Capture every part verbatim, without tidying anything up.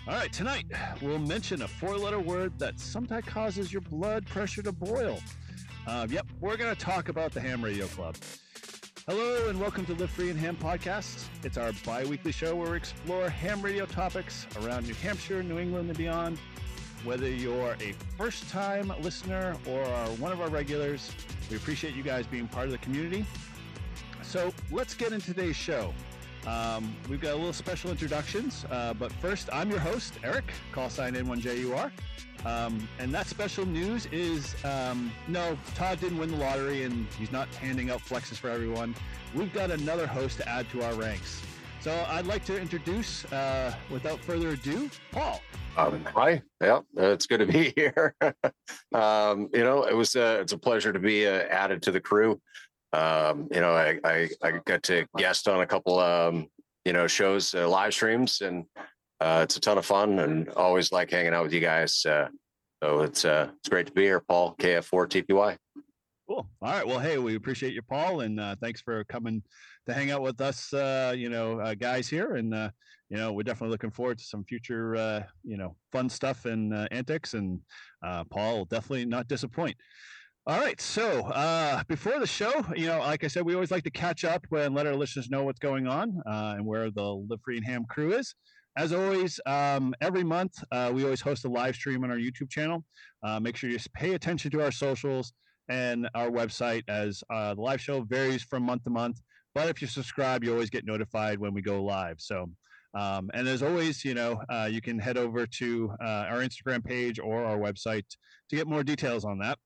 All right, tonight we'll mention a four letter word that sometimes causes your blood pressure to boil. Uh, yep, we're going to talk about the Ham Radio Club. Hello, and welcome to Live Free and Ham Podcast. It's our bi weekly show where we explore ham radio topics around New Hampshire, New England, and beyond. Whether you're a first time listener or are one of our regulars, we appreciate you guys being part of the community. So let's get into today's show. Um, we've got a little special introductions, uh, but first, I'm your host, Eric, call sign N one J U R. Um, and that special news is, um, no, Todd didn't win the lottery and he's not handing out flexes for everyone. We've got another host to add to our ranks. So I'd like to introduce, uh, without further ado, Paul. Um, hi, yeah, it's good to be here. um, you know, it was uh, it's a pleasure to be uh, added to the crew. Um, you know, I, I, I got to guest on a couple, um, you know, shows, uh, live streams, and uh, it's a ton of fun, and always like hanging out with you guys. Uh, so it's uh, it's great to be here, Paul, K F four T P Y. Cool. All right. Well, hey, we appreciate you, Paul, and uh, thanks for coming to hang out with us, uh, you know, uh, guys here. And, uh, you know, we're definitely looking forward to some future, uh, you know, fun stuff and uh, antics. And uh, Paul will definitely not disappoint. All right. So uh, before the show, you know, like I said, we always like to catch up and let our listeners know what's going on uh, and where the Live Free and Ham crew is. As always, um, every month, uh, we always host a live stream on our YouTube channel. Uh, make sure you pay attention to our socials and our website, as uh, the live show varies from month to month. But if you subscribe, you always get notified when we go live. So, um, and as always, you know, uh, you can head over to uh, our Instagram page or our website to get more details on that.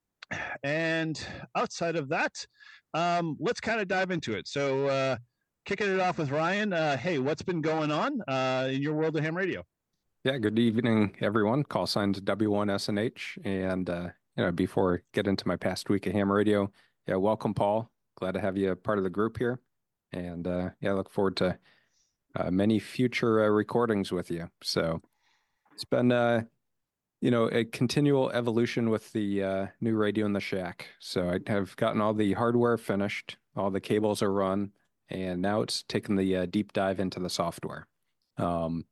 And outside of that, um, let's kind of dive into it. So, uh, kicking it off with Ryan, uh, hey, what's been going on uh, in your world of ham radio? Yeah, good evening, everyone. Call signs W one S N H. And, uh, you know, before I get into my past week of ham radio, yeah, welcome, Paul. Glad to have you part of the group here. And, uh, yeah, I look forward to uh, many future uh, recordings with you. So it's been, uh, you know, a continual evolution with the uh, new radio in the shack. So I have gotten all the hardware finished, all the cables are run, and now it's taken the uh, deep dive into the software. Um,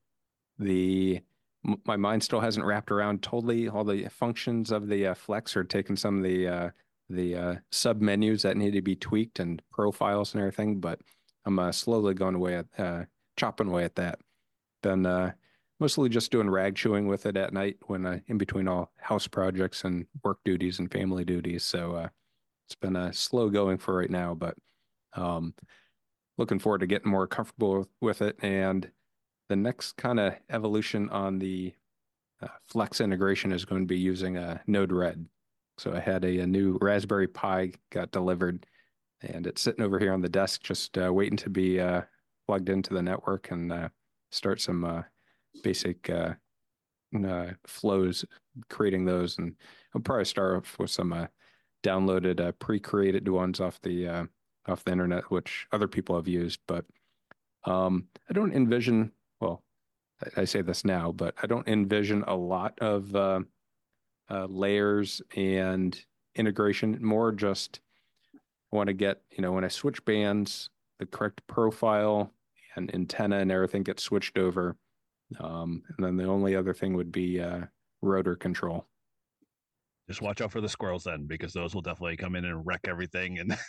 the my mind still hasn't wrapped around totally all the functions of the uh, Flex, or taken some of the uh, the uh, sub menus that need to be tweaked and profiles and everything. But I'm uh, slowly going away at uh, chopping away at that. Been uh, mostly just doing rag chewing with it at night when uh, in between all house projects and work duties and family duties. So uh, it's been uh, slow going for right now, but um, looking forward to getting more comfortable with, with it. And the next kind of evolution on the uh, Flex integration is going to be using a Node-RED. So I had a, a new Raspberry Pi got delivered, and it's sitting over here on the desk, just uh, waiting to be uh, plugged into the network and uh, start some uh, basic uh, uh, flows, creating those. And I'll probably start off with some uh, downloaded, uh, pre-created ones off the uh, off the internet, which other people have used. But um, I don't envision, well, I, I say this now, but I don't envision a lot of uh, uh, layers and integration. More just I want to get, you know, when I switch bands, the correct profile and antenna and everything gets switched over. Um, and then the only other thing would be uh, rotor control. Just watch out for the squirrels then, because those will definitely come in and wreck everything and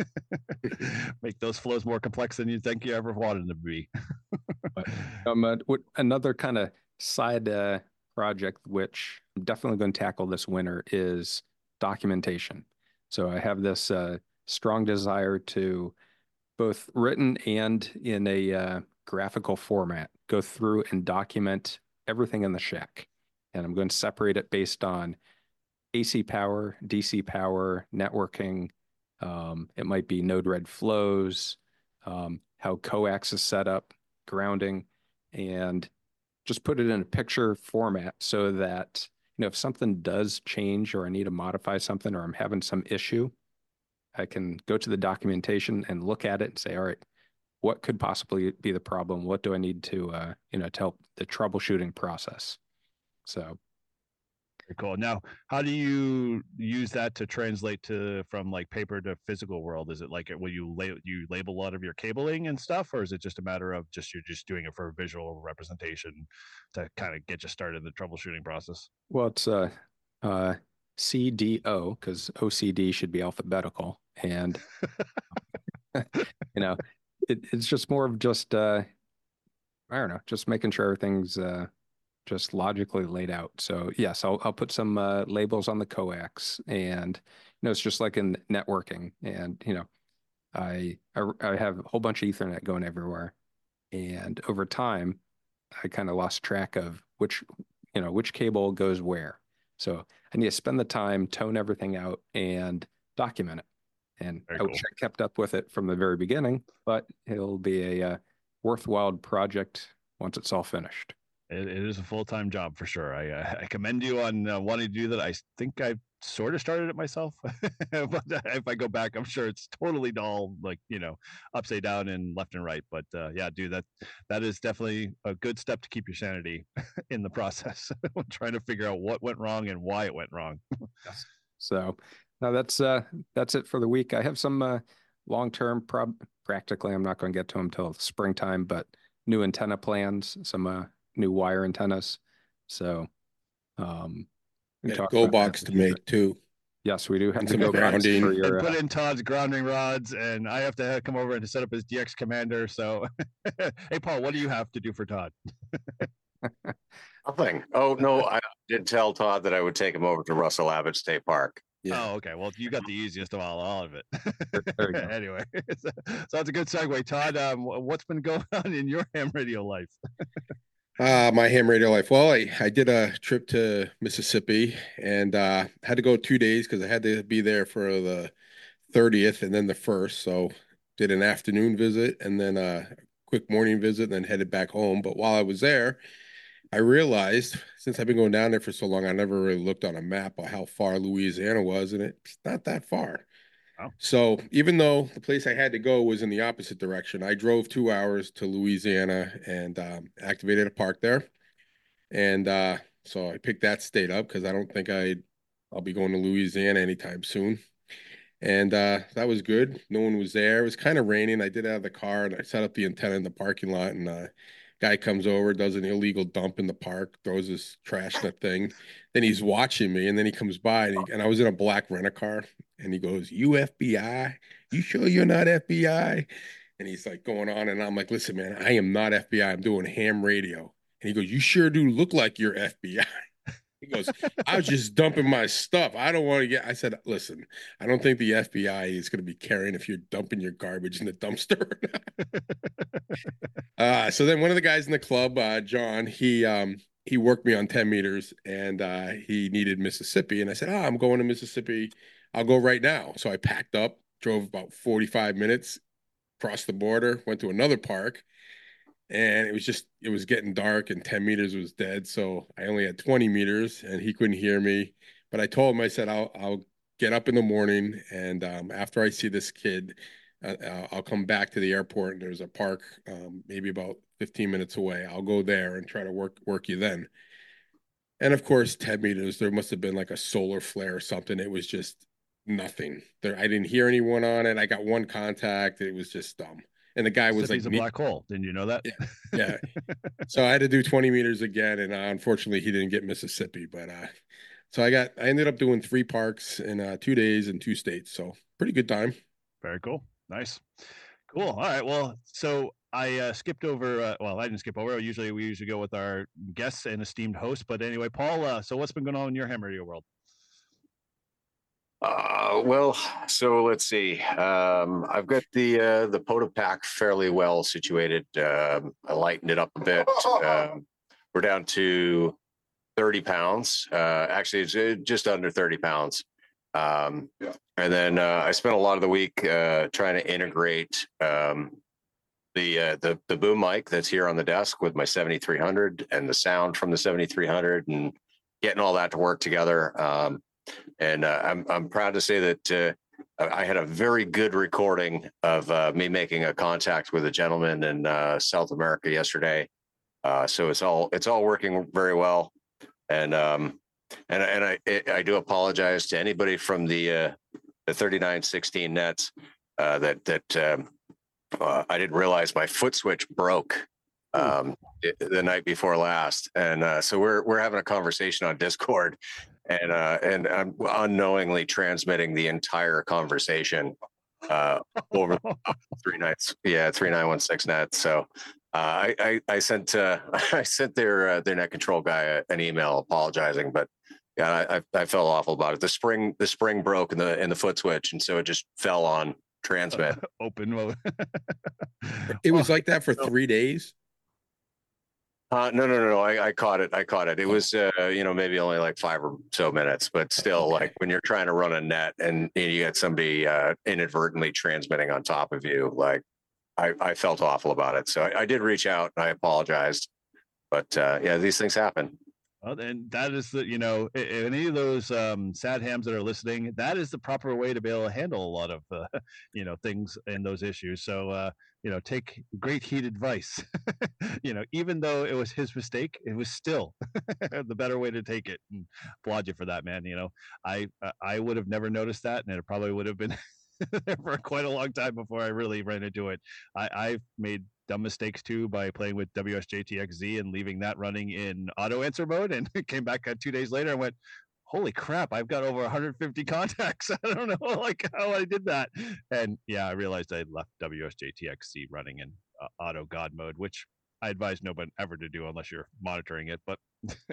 make those flows more complex than you think you ever wanted them to be. um, uh, another kind of side uh, project, which I'm definitely going to tackle this winter, is documentation. So I have this uh, strong desire to, both written and in a uh, graphical format, go through and document everything in the shack. And I'm going to separate it based on A C power, D C power, networking. Um, it might be Node-RED flows, um, how coax is set up, grounding, and just put it in a picture format so that, you know, if something does change or I need to modify something or I'm having some issue, I can go to the documentation and look at it and say, all right, what could possibly be the problem? What do I need to, uh, you know, to help the troubleshooting process? So Very cool. Now, how do you use that to translate to from like paper to physical world? Is it like will you la- you label a lot of your cabling and stuff, or is it just a matter of just you're just doing it for a visual representation to kind of get you started in the troubleshooting process? Well, it's uh, uh, C D O because O C D should be alphabetical, and you know, it, it's just more of just uh, I don't know, just making sure everything's uh, just logically laid out. So yes, I'll I'll put some uh, labels on the coax, and you know, it's just like in networking, and you know, I I, I have a whole bunch of Ethernet going everywhere, and over time, I kind of lost track of which you know which cable goes where. So I need to spend the time, tone everything out, and document it. And Very I cool. wish I kept up with it from the very beginning, but it'll be a uh, worthwhile project once it's all finished. It, it is a full time job for sure. I uh, I commend you on uh, wanting to do that. I think I sort of started it myself, but if I go back, I'm sure it's totally all like you know upside down and left and right. But uh, yeah, dude, that that is definitely a good step to keep your sanity in the process. Trying to figure out what went wrong and why it went wrong. Yes. So now that's uh that's it for the week. I have some uh, long term prob practically I'm not going to get to them till springtime, but new antenna plans, some uh, new wire antennas. So um we can Yeah, talk go about that box in to the future. make too. Yes, we do have And to some go back grounding. for And your put uh, in Todd's grounding rods, and I have to come over and to set up his D X commander. So, hey, Paul, what do you have to do for Todd? Nothing. Oh no, I did tell Todd that I would take him over to Russell Abbott State Park. Yeah. Oh, okay. Well, you got the easiest of all, all of it. there you go. Anyway, so, so that's a good segue. Todd, um, wh- what's been going on in your ham radio life? Uh, my ham radio life. Well, I, I did a trip to Mississippi and uh, had to go two days because I had to be there for the thirtieth and then the first. So did an afternoon visit and then a quick morning visit and then headed back home. But while I was there, I realized since I've been going down there for so long, I never really looked on a map of how far Louisiana was, and it's not that far. Wow. So even though the place I had to go was in the opposite direction, I drove two hours to Louisiana and um, activated a park there. And uh, so I picked that state up because I don't think I I'll be going to Louisiana anytime soon. And uh, that was good. No one was there. It was kind of raining. I did have the car and I set up the antenna in the parking lot. And uh, guy comes over, does an illegal dump in the park, throws his trash in the thing. Then he's watching me, and then he comes by, and, he, and I was in a black rent-a-car, and he goes, "You F B I? You sure you're not F B I?" And he's like going on, and I'm like, "Listen, man, I am not F B I. I'm doing ham radio." And he goes, "You sure do look like you're F B I." He goes, "I was just dumping my stuff. I don't want to get." I said, "Listen, I don't think the F B I is going to be caring if you're dumping your garbage in the dumpster." uh, so then one of the guys in the club, uh, John, he um, he worked me on ten meters, and uh, he needed Mississippi, and I said, "Ah, I'm going to Mississippi. I'll go right now." So I packed up, drove about forty-five minutes, crossed the border, went to another park. And it was just, it was getting dark and ten meters was dead. So I only had twenty meters and he couldn't hear me. But I told him, I said, I'll, I'll get up in the morning. And um, after I see this kid, uh, I'll come back to the airport and there's a park um, maybe about fifteen minutes away. I'll go there and try to work, work you then. And of course, ten meters, there must have been like a solar flare or something. It was just nothing there. I didn't hear anyone on it. I got one contact. It was just dumb. And the guy was like, Mississippi's a black hole. Didn't you know that? Yeah. Yeah. So I had to do twenty meters again. And uh, unfortunately, he didn't get Mississippi. But uh, so I got, I ended up doing three parks in uh, two days in two states. So pretty good time. Very cool. Nice. Cool. All right. Well, so I uh, skipped over. Uh, well, I didn't skip over. Usually we usually go with our guests and esteemed hosts. But anyway, Paul, uh, so what's been going on in your ham radio world? Uh, well, so let's see. Um, I've got the uh, the POTA pack fairly well situated. Um, I lightened it up a bit. Um, we're down to thirty pounds. Uh, actually, it's just under thirty pounds. Um, yeah. And then uh, I spent a lot of the week uh, trying to integrate um, the uh, the the boom mic that's here on the desk with my seventy-three hundred and the sound from the seventy-three hundred and getting all that to work together. Um, And uh, I'm I'm proud to say that uh, I had a very good recording of uh, me making a contact with a gentleman in uh, South America yesterday. Uh, so it's all it's all working very well. And um, And and I I do apologize to anybody from the uh, the thirty-nine sixteen nets uh, that that um, uh, I didn't realize my foot switch broke um, it, the night before last, and uh, so we're we're having a conversation on Discord, and uh, and I'm unknowingly transmitting the entire conversation uh, over three nights. Yeah, three nine one six net. So. Uh, I, I I sent uh, I sent their uh, their net control guy an email apologizing, but yeah, I I felt awful about it. The spring the spring broke in the in the foot switch, and so it just fell on transmit. Uh, open mode. It was like that for three days. Uh, no, no, no, no. I, I caught it. I caught it. It was, uh, you know, maybe only like five or so minutes, but still, Okay. like when you're trying to run a net and, and you get somebody uh, inadvertently transmitting on top of you, like I, I felt awful about it. So I, I did reach out and I apologized. But uh, yeah, these things happen. Well, and that is the, you know, i- if any of those um, sad hams that are listening, that is the proper way to be able to handle a lot of, uh, you know, things and those issues. So, uh, you know, take great heat advice. You know, even though it was his mistake, it was still the better way to take it. And applaud you for that, man. You know, I uh, I would have never noticed that, and it probably would have been there for quite a long time before I really ran into it. I, I've made dumb mistakes too by playing with W S J T X Z and leaving that running in auto answer mode, and came back uh, two days later and went, holy crap, I've got over one hundred fifty contacts. I don't know like how I did that. And yeah, I realized I left W S J T X Z running in uh, auto God mode, which I advise nobody ever to do unless you're monitoring it. But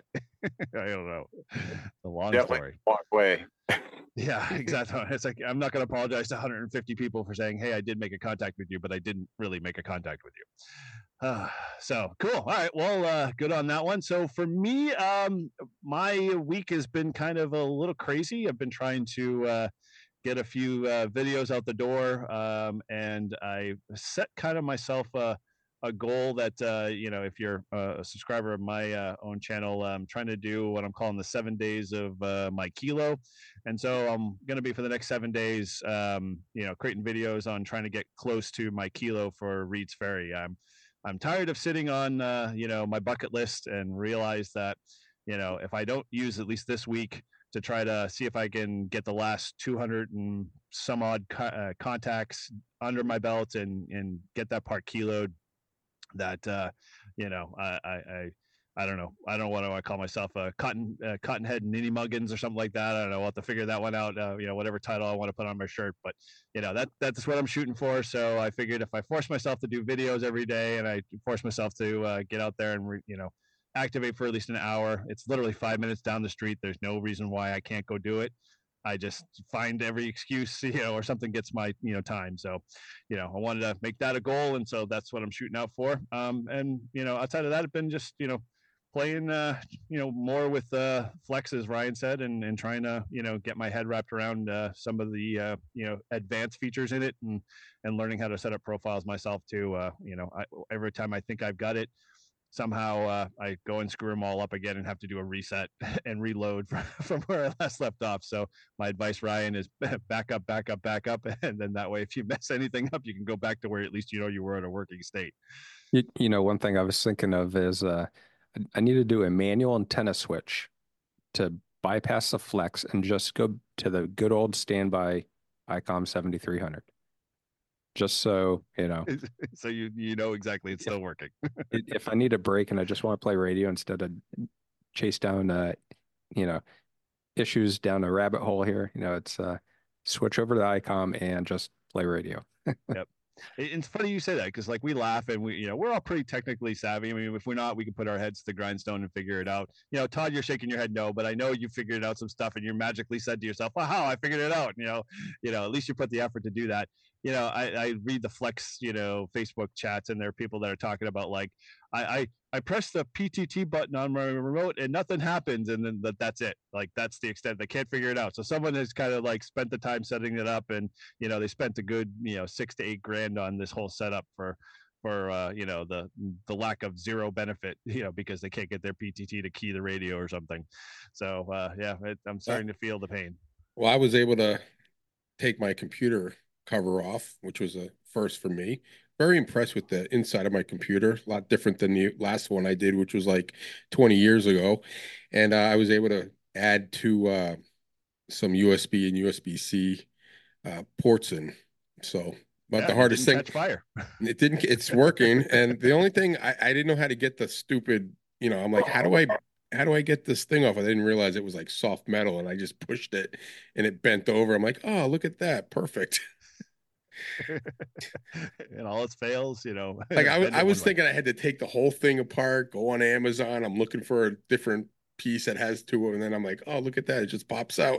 I don't know. It's a long Definitely story. walk away. Yeah, exactly. It's like I'm not going to apologize to one hundred fifty people for saying, "Hey, I did make a contact with you, but I didn't really make a contact with you." Uh, so cool. All right. Well, uh, good on that one. So for me, um, my week has been kind of a little crazy. I've been trying to uh, get a few uh, videos out the door, um, and I set kind of myself a, a goal that uh, you know, if you're a subscriber of my uh, own channel, I'm trying to do what I'm calling the seven days of uh, my kilo, and so I'm going to be for the next seven days, um, you know, creating videos on trying to get close to my kilo for Reed's Ferry. I'm I'm tired of sitting on uh, you know, my bucket list, and realize that, you know, if I don't use at least this week to try to see if I can get the last two hundred and some odd co- uh, contacts under my belt, and and get that part kiloed, that uh, you know, I, I I I don't know. I don't know what do I call myself, a cotton uh, cottonhead ninny muggins or something like that. I don't know. I'll have to figure that one out. Uh, you know, whatever title I want to put on my shirt, but you know, that that's what I'm shooting for. So I figured if I force myself to do videos every day, and I force myself to uh, get out there and re, you know, activate for at least an hour. It's literally five minutes down the street. There's no reason why I can't go do it. I just find every excuse, you know, or something gets my, you know, time. So, you know, I wanted to make that a goal, and so that's what I'm shooting out for. Um, and you know, outside of that, I've been just, you know, playing, uh, you know, more with uh, Flex, as Ryan said, and and trying to, you know, get my head wrapped around uh, some of the, uh, you know, advanced features in it, and and learning how to set up profiles myself too. Uh, you know, I, every time I think I've got it, somehow uh, I go and screw them all up again and have to do a reset and reload from, from where I last left off. So my advice, Ryan, is back up, back up, back up. And then that way, if you mess anything up, you can go back to where at least you know you were in a working state. You, you know, one thing I was thinking of is uh, I- I need to do a manual antenna switch to bypass the flex and just go to the good old standby ICOM seventy-three hundred. Just so, you know, So you you know exactly it's still working. i- if I need a break and I just want to play radio instead of chase down, uh, you know, issues down a rabbit hole here, you know, it's uh, switch over to the ICOM and just play radio. Yep. It- It's funny you say that, because like we laugh, and we, you know, we're all pretty technically savvy. I mean, if we're not, we can put our heads to the grindstone and figure it out. You know, Todd, you're shaking your head no, but I know you figured out some stuff, and you magically said to yourself, "Wow, I figured it out." You know, you know, at least you put the effort to do that. You know, I, I read the Flex, you know, Facebook chats, and there are people that are talking about like, I, I I press the P T T button on my remote and nothing happens, and then that, that's it. Like that's the extent. They can't figure it out. So someone has kind of like spent the time setting it up, and you know, they spent a good, you know, six to eight grand on this whole setup for for uh, you know, the the lack of zero benefit, you know, because they can't get their P T T to key the radio or something. So uh, yeah, it, I'm starting to feel the pain. Well, I was able to take my computer cover off, which was a first for me. Very impressed with the inside of my computer. A lot different than the last one I did, which was like twenty years ago. And uh, I was able to add to uh, some U S B and U S B C uh, ports in. So, but Yeah, the and it hardest didn't thing, catch fire. it didn't, it's working. And the only thing I, I didn't know how to get the stupid, you know, I'm like, how do I, how do I get this thing off? I didn't realize it was like soft metal, and I just pushed it and it bent over. I'm like, oh, look at that. Perfect. And all its fails, you know. Like I, bend I it one was way. thinking I had to take the whole thing apart, go on Amazon. I'm looking for a different piece that has two, and then I'm like, oh, look at that. It just pops out.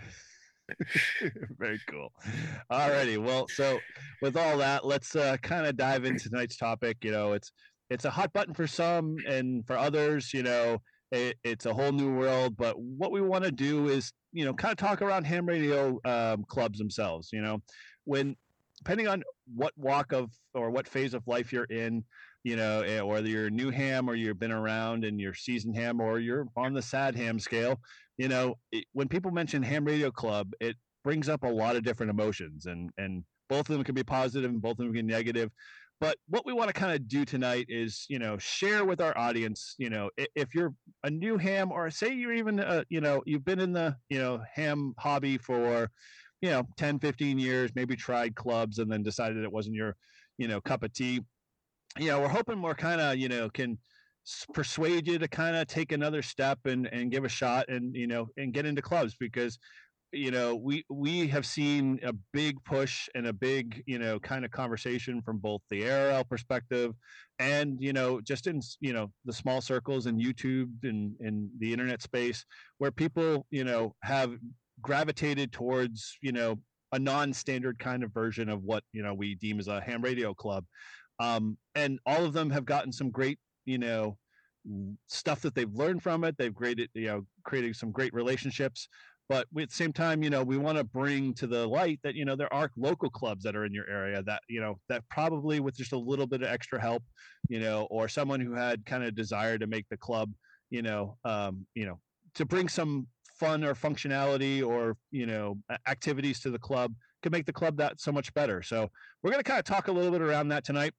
Very cool. All righty. Well, so with all that, let's uh, kind of dive into tonight's topic. You know, it's it's a hot button for some, and for others, you know, it, it's a whole new world. But what we want to do is, you know, kind of talk around ham radio um, clubs themselves. You know, when depending on what walk of or what phase of life you're in, you know, eh, whether you're a new ham or you've been around and you're seasoned ham or you're on the sad ham scale, you know, it, when people mention ham radio club, it brings up a lot of different emotions, and and both of them can be positive and both of them can be negative. But what we want to kind of do tonight is, you know, share with our audience, you know, if, if you're a new ham, or say you're even, uh, you know, you've been in the, you know, ham hobby for, you know, ten, fifteen years, maybe tried clubs and then decided it wasn't your, you know, cup of tea. You know, we're hoping we're kind of, you know, can persuade you to kind of take another step and and give a shot, and you know, and get into clubs, because you know, we we have seen a big push and a big, you know, kind of conversation from both the A R L perspective and, you know, just in, you know, the small circles and YouTube and in the internet space, where people, you know, have gravitated towards, you know, a non-standard kind of version of what, you know, we deem as a ham radio club. Um, and all of them have gotten some great, you know, stuff that they've learned from it. They've created, you know, created some great relationships. But at the same time, you know, we want to bring to the light that, you know, there are local clubs that are in your area that, you know, that probably with just a little bit of extra help, you know, or someone who had kind of desire to make the club, you know, um, you know, to bring some fun or functionality or, you know, activities to the club could make the club that so much better. So we're going to kind of talk a little bit around that tonight.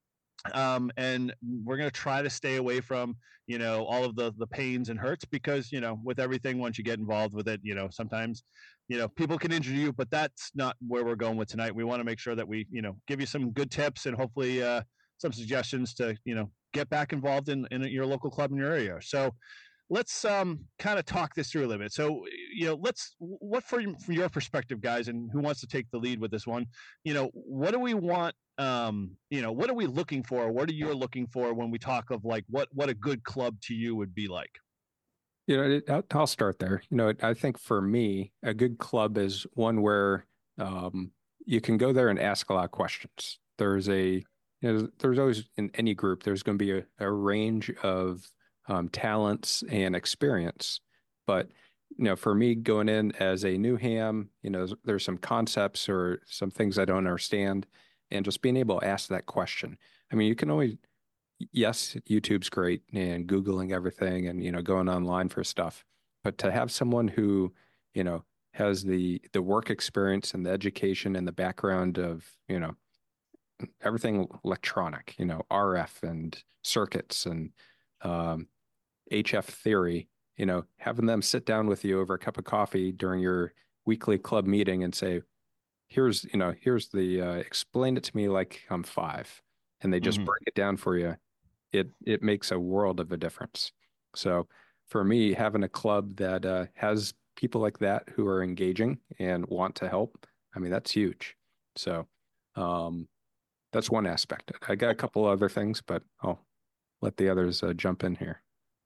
Um, and we're going to try to stay away from, you know, all of the the pains and hurts, because, you know, with everything, once you get involved with it, you know, sometimes, you know, people can injure you, but that's not where we're going with tonight. We want to make sure that we, you know, give you some good tips and hopefully uh, some suggestions to, you know, get back involved in, in your local club in your area. So let's um, kind of talk this through a little bit. So, you know, let's, what for, from your perspective, guys, and who wants to take the lead with this one, you know, what do we want, um, you know, what are we looking for? What are you looking for when we talk of like what, what a good club to you would be like? You know, it, I'll, I'll start there. You know, I think for me, a good club is one where um, you can go there and ask a lot of questions. There's a, you know, there's always in any group, there's going to be a, a range of um, talents and experience. But, you know, for me going in as a new ham, you know, there's some concepts or some things I don't understand, and just being able to ask that question. I mean, you can always, yes, YouTube's great and Googling everything and, you know, going online for stuff, but to have someone who, you know, has the, the work experience and the education and the background of, you know, everything electronic, you know, R F and circuits and um, H F theory, you know, having them sit down with you over a cup of coffee during your weekly club meeting and say, here's, you know, here's the, uh, explain it to me like I'm five, and they just Mhm. break it down for you. It, it makes a world of a difference. So for me, having a club that uh, has people like that who are engaging and want to help, I mean, that's huge. So um, that's one aspect. I got a couple other things, but I'll let the others uh, jump in here.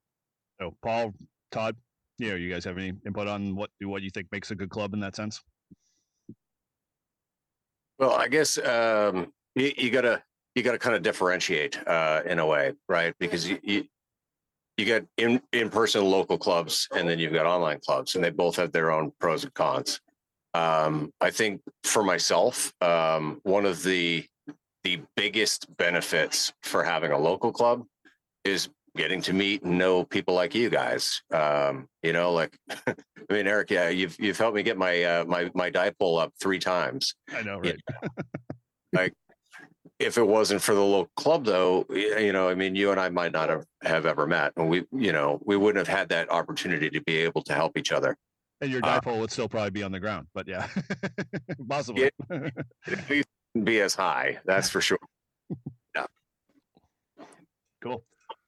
So Paul, Todd, you know, you guys have any input on what, what you think makes a good club in that sense? Well, I guess um, you, you gotta you gotta kind of differentiate uh, in a way, right? Because you you, you got in in person local clubs, and then you've got online clubs, and they both have their own pros and cons. Um, I think for myself, um, one of the the biggest benefits for having a local club is getting to meet and know people like you guys. Um, you know, like I mean, Eric, yeah, you've you've helped me get my uh, my my dipole up three times. I know, right? Yeah. Like, if it wasn't for the local club, though, you know, I mean, you and I might not have, have ever met, and we, you know, we wouldn't have had that opportunity to be able to help each other. And your Uh, dipole would still probably be on the ground, but yeah, possibly. It, it at least wouldn't be as high, that's for sure. Yeah. Cool.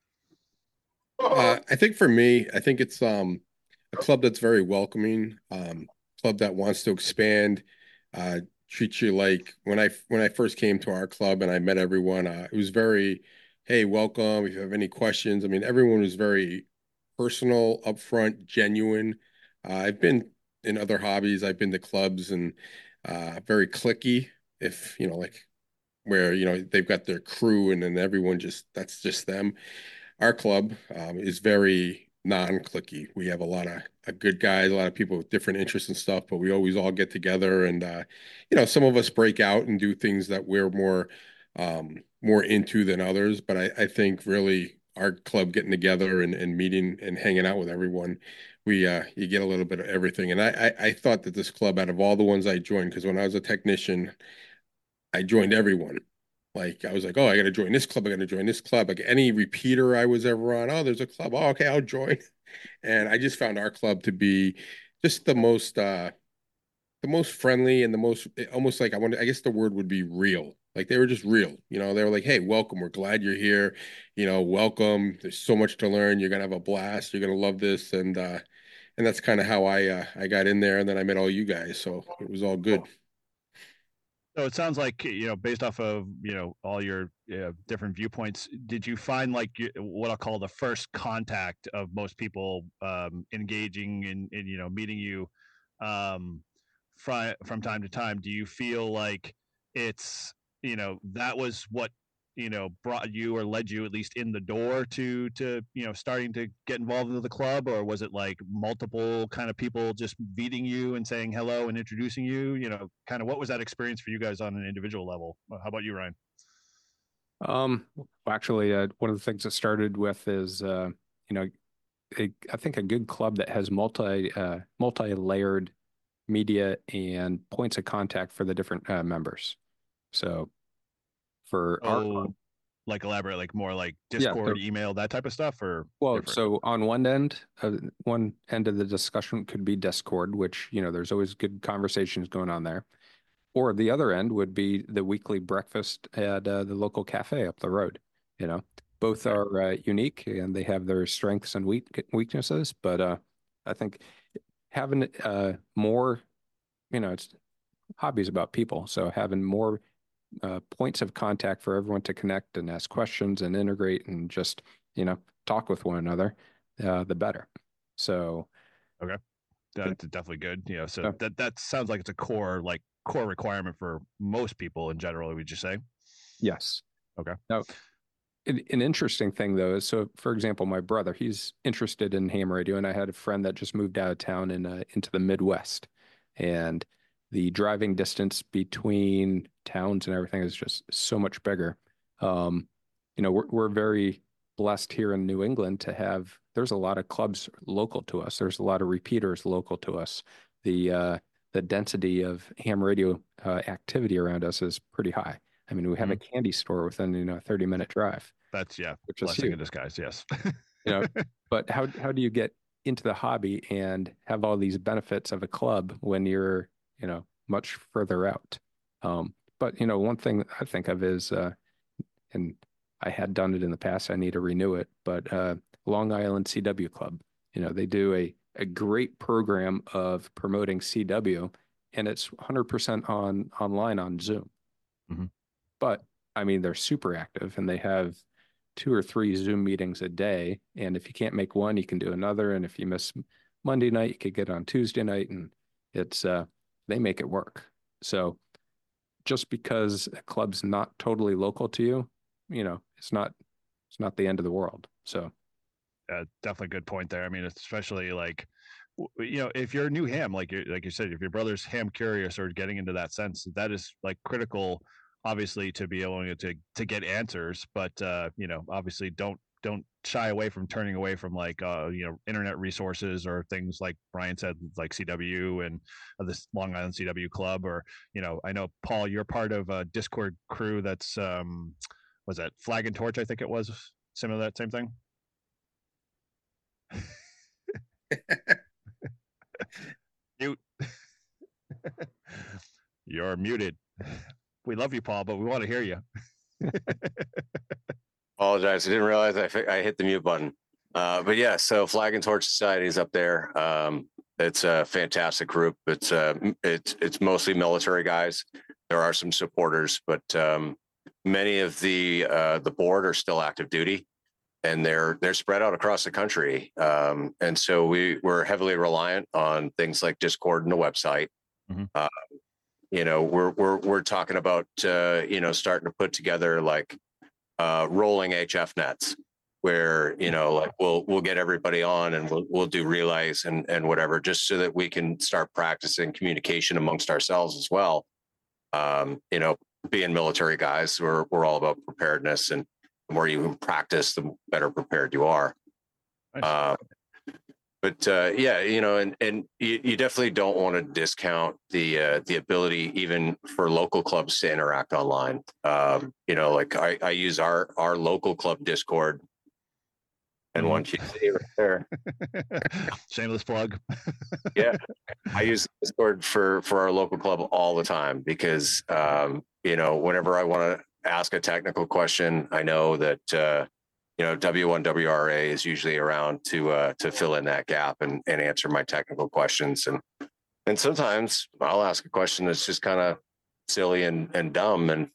Uh, I think for me, I think it's um, a club that's very welcoming, um, club that wants to expand, uh, treats you like when I when I first came to our club and I met everyone, uh, it was very, hey, welcome. If you have any questions, I mean, everyone was very personal, upfront, genuine. Uh, I've been in other hobbies, I've been to clubs and uh, very clicky. If you know, like where you know they've got their crew and then everyone just that's just them. Our club um, is very non-clicky. We have a lot of uh, good guys, a lot of people with different interests and stuff, but we always all get together and uh, you know, some of us break out and do things that we're more um, more into than others. But I, I think really our club getting together and, and meeting and hanging out with everyone, we uh, you get a little bit of everything. And I, I, I thought that this club, out of all the ones I joined, because when I was a technician, I joined everyone. Like I was like, oh, I got to join this club. I got to join this club. Like any repeater I was ever on, oh, there's a club. Oh, okay, I'll join. And I just found our club to be just the most, uh, the most friendly and the most, almost like I want. I guess the word would be real. Like they were just real. You know, they were like, hey, welcome. We're glad you're here. You know, welcome. There's so much to learn. You're gonna have a blast. You're gonna love this. And uh, and that's kind of how I uh, I got in there. And then I met all you guys. So it was all good. So it sounds like, you know, based off of, you know, all your uh, different viewpoints, did you find like you- what I'll call the first contact of most people um, engaging in, in, you know, meeting you um, fri- from time to time? Do you feel like it's, you know, that was what, you know, brought you or led you at least in the door to, to, you know, starting to get involved into the club? Or was it like multiple kind of people just meeting you and saying hello and introducing you? You know, kind of what was that experience for you guys on an individual level? How about you, Ryan? Um, well, actually, uh, one of the things that started with is, uh, you know, a, I think a good club that has multi, uh, multi-layered media and points of contact for the different uh, members. So for our club, Oh, like elaborate, like more like yeah, Discord, so email, that type of stuff, or well, different? so on one end, uh, one end of the discussion could be Discord, which, you know, there's always good conversations going on there. Or the other end would be the weekly breakfast at uh, the local cafe up the road. You know, both Right. are uh, unique and they have their strengths and weak weaknesses. But uh, I think having uh, more, you know, it's hobbies about people. So having more uh, points of contact for everyone to connect and ask questions and integrate and just, you know, talk with one another, uh, the better. So, Okay. you know, That's definitely good. You know, so uh, that that sounds like it's a core like core requirement for most people in general. Would you say? yes. Okay. Now, an, an interesting thing though is so, for example, my brother, he's interested in ham radio, and I had a friend that just moved out of town and uh, into the Midwest, and the driving distance between towns and everything is just so much bigger. Um, you know, we're we're very blessed here in New England to have. There's a lot of clubs local to us. There's a lot of repeaters local to us. The uh, the density of ham radio uh, activity around us is pretty high. I mean, we have a Mhm. candy store within, you know, a thirty minute drive, That's yeah, which is blessing huge, in disguise. Yes. you know. But how how do you get into the hobby and have all these benefits of a club when you're, you know, much further out? Um, but you know, one thing I think of is, uh, and I had done it in the past, I need to renew it, but uh, Long Island C W Club, you know, they do a a great program of promoting C W, and it's one hundred percent on online on Zoom. Mhm. But I mean, they're super active and they have two or three Zoom meetings a day. And if you can't make one, you can do another. And if you miss Monday night, you could get on Tuesday night, and it's uh they make it work. So just because a club's not totally local to you, you know, it's not it's not the end of the world. So Uh, definitely good point there. I mean, especially like, w- you know, if you're a new ham, like you like you said, if your brother's ham curious or getting into that sense, that is like critical, obviously, to be able to to get answers. But uh, you know, obviously, don't don't shy away from turning away from like uh you know internet resources or things like Brian said, like C W and uh, this Long Island C W club, or you know I know Paul, you're part of a Discord crew that's um was that Flag and Torch, I think it was, similar to that same thing. Mute. You're muted. We love you, Paul, but we want to hear you. Apologize. I didn't realize I, fi- I hit the mute button. Uh, but yeah, so Flag and Torch Society is up there. Um, it's a fantastic group. It's uh, it's it's mostly military guys. There are some supporters, but um, many of the uh, the board are still active duty, and they're they're spread out across the country. Um, and so we we're heavily reliant on things like Discord and the website. Mm-hmm. Uh, you know, we're we're we're talking about uh, you know starting to put together like uh, rolling H F nets, where you know like we'll we'll get everybody on and we'll we'll do relays and and whatever, just so that we can start practicing communication amongst ourselves as well. Um, you know, being military guys, we're we're all about preparedness, and the more you practice, the better prepared you are. Nice. Uh, but uh, yeah, you know, and and you, you definitely don't want to discount the uh, the ability even for local clubs to interact online. Um, you know, like I, I use our our local club Discord, and mm. one you see right there. Shameless plug. Yeah, I use Discord for for our local club all the time because um, you know, whenever I want to ask a technical question, I know that uh, you know W one W R A is usually around to uh, to fill in that gap and, and answer my technical questions. And and sometimes I'll ask a question that's just kind of silly and, and dumb, and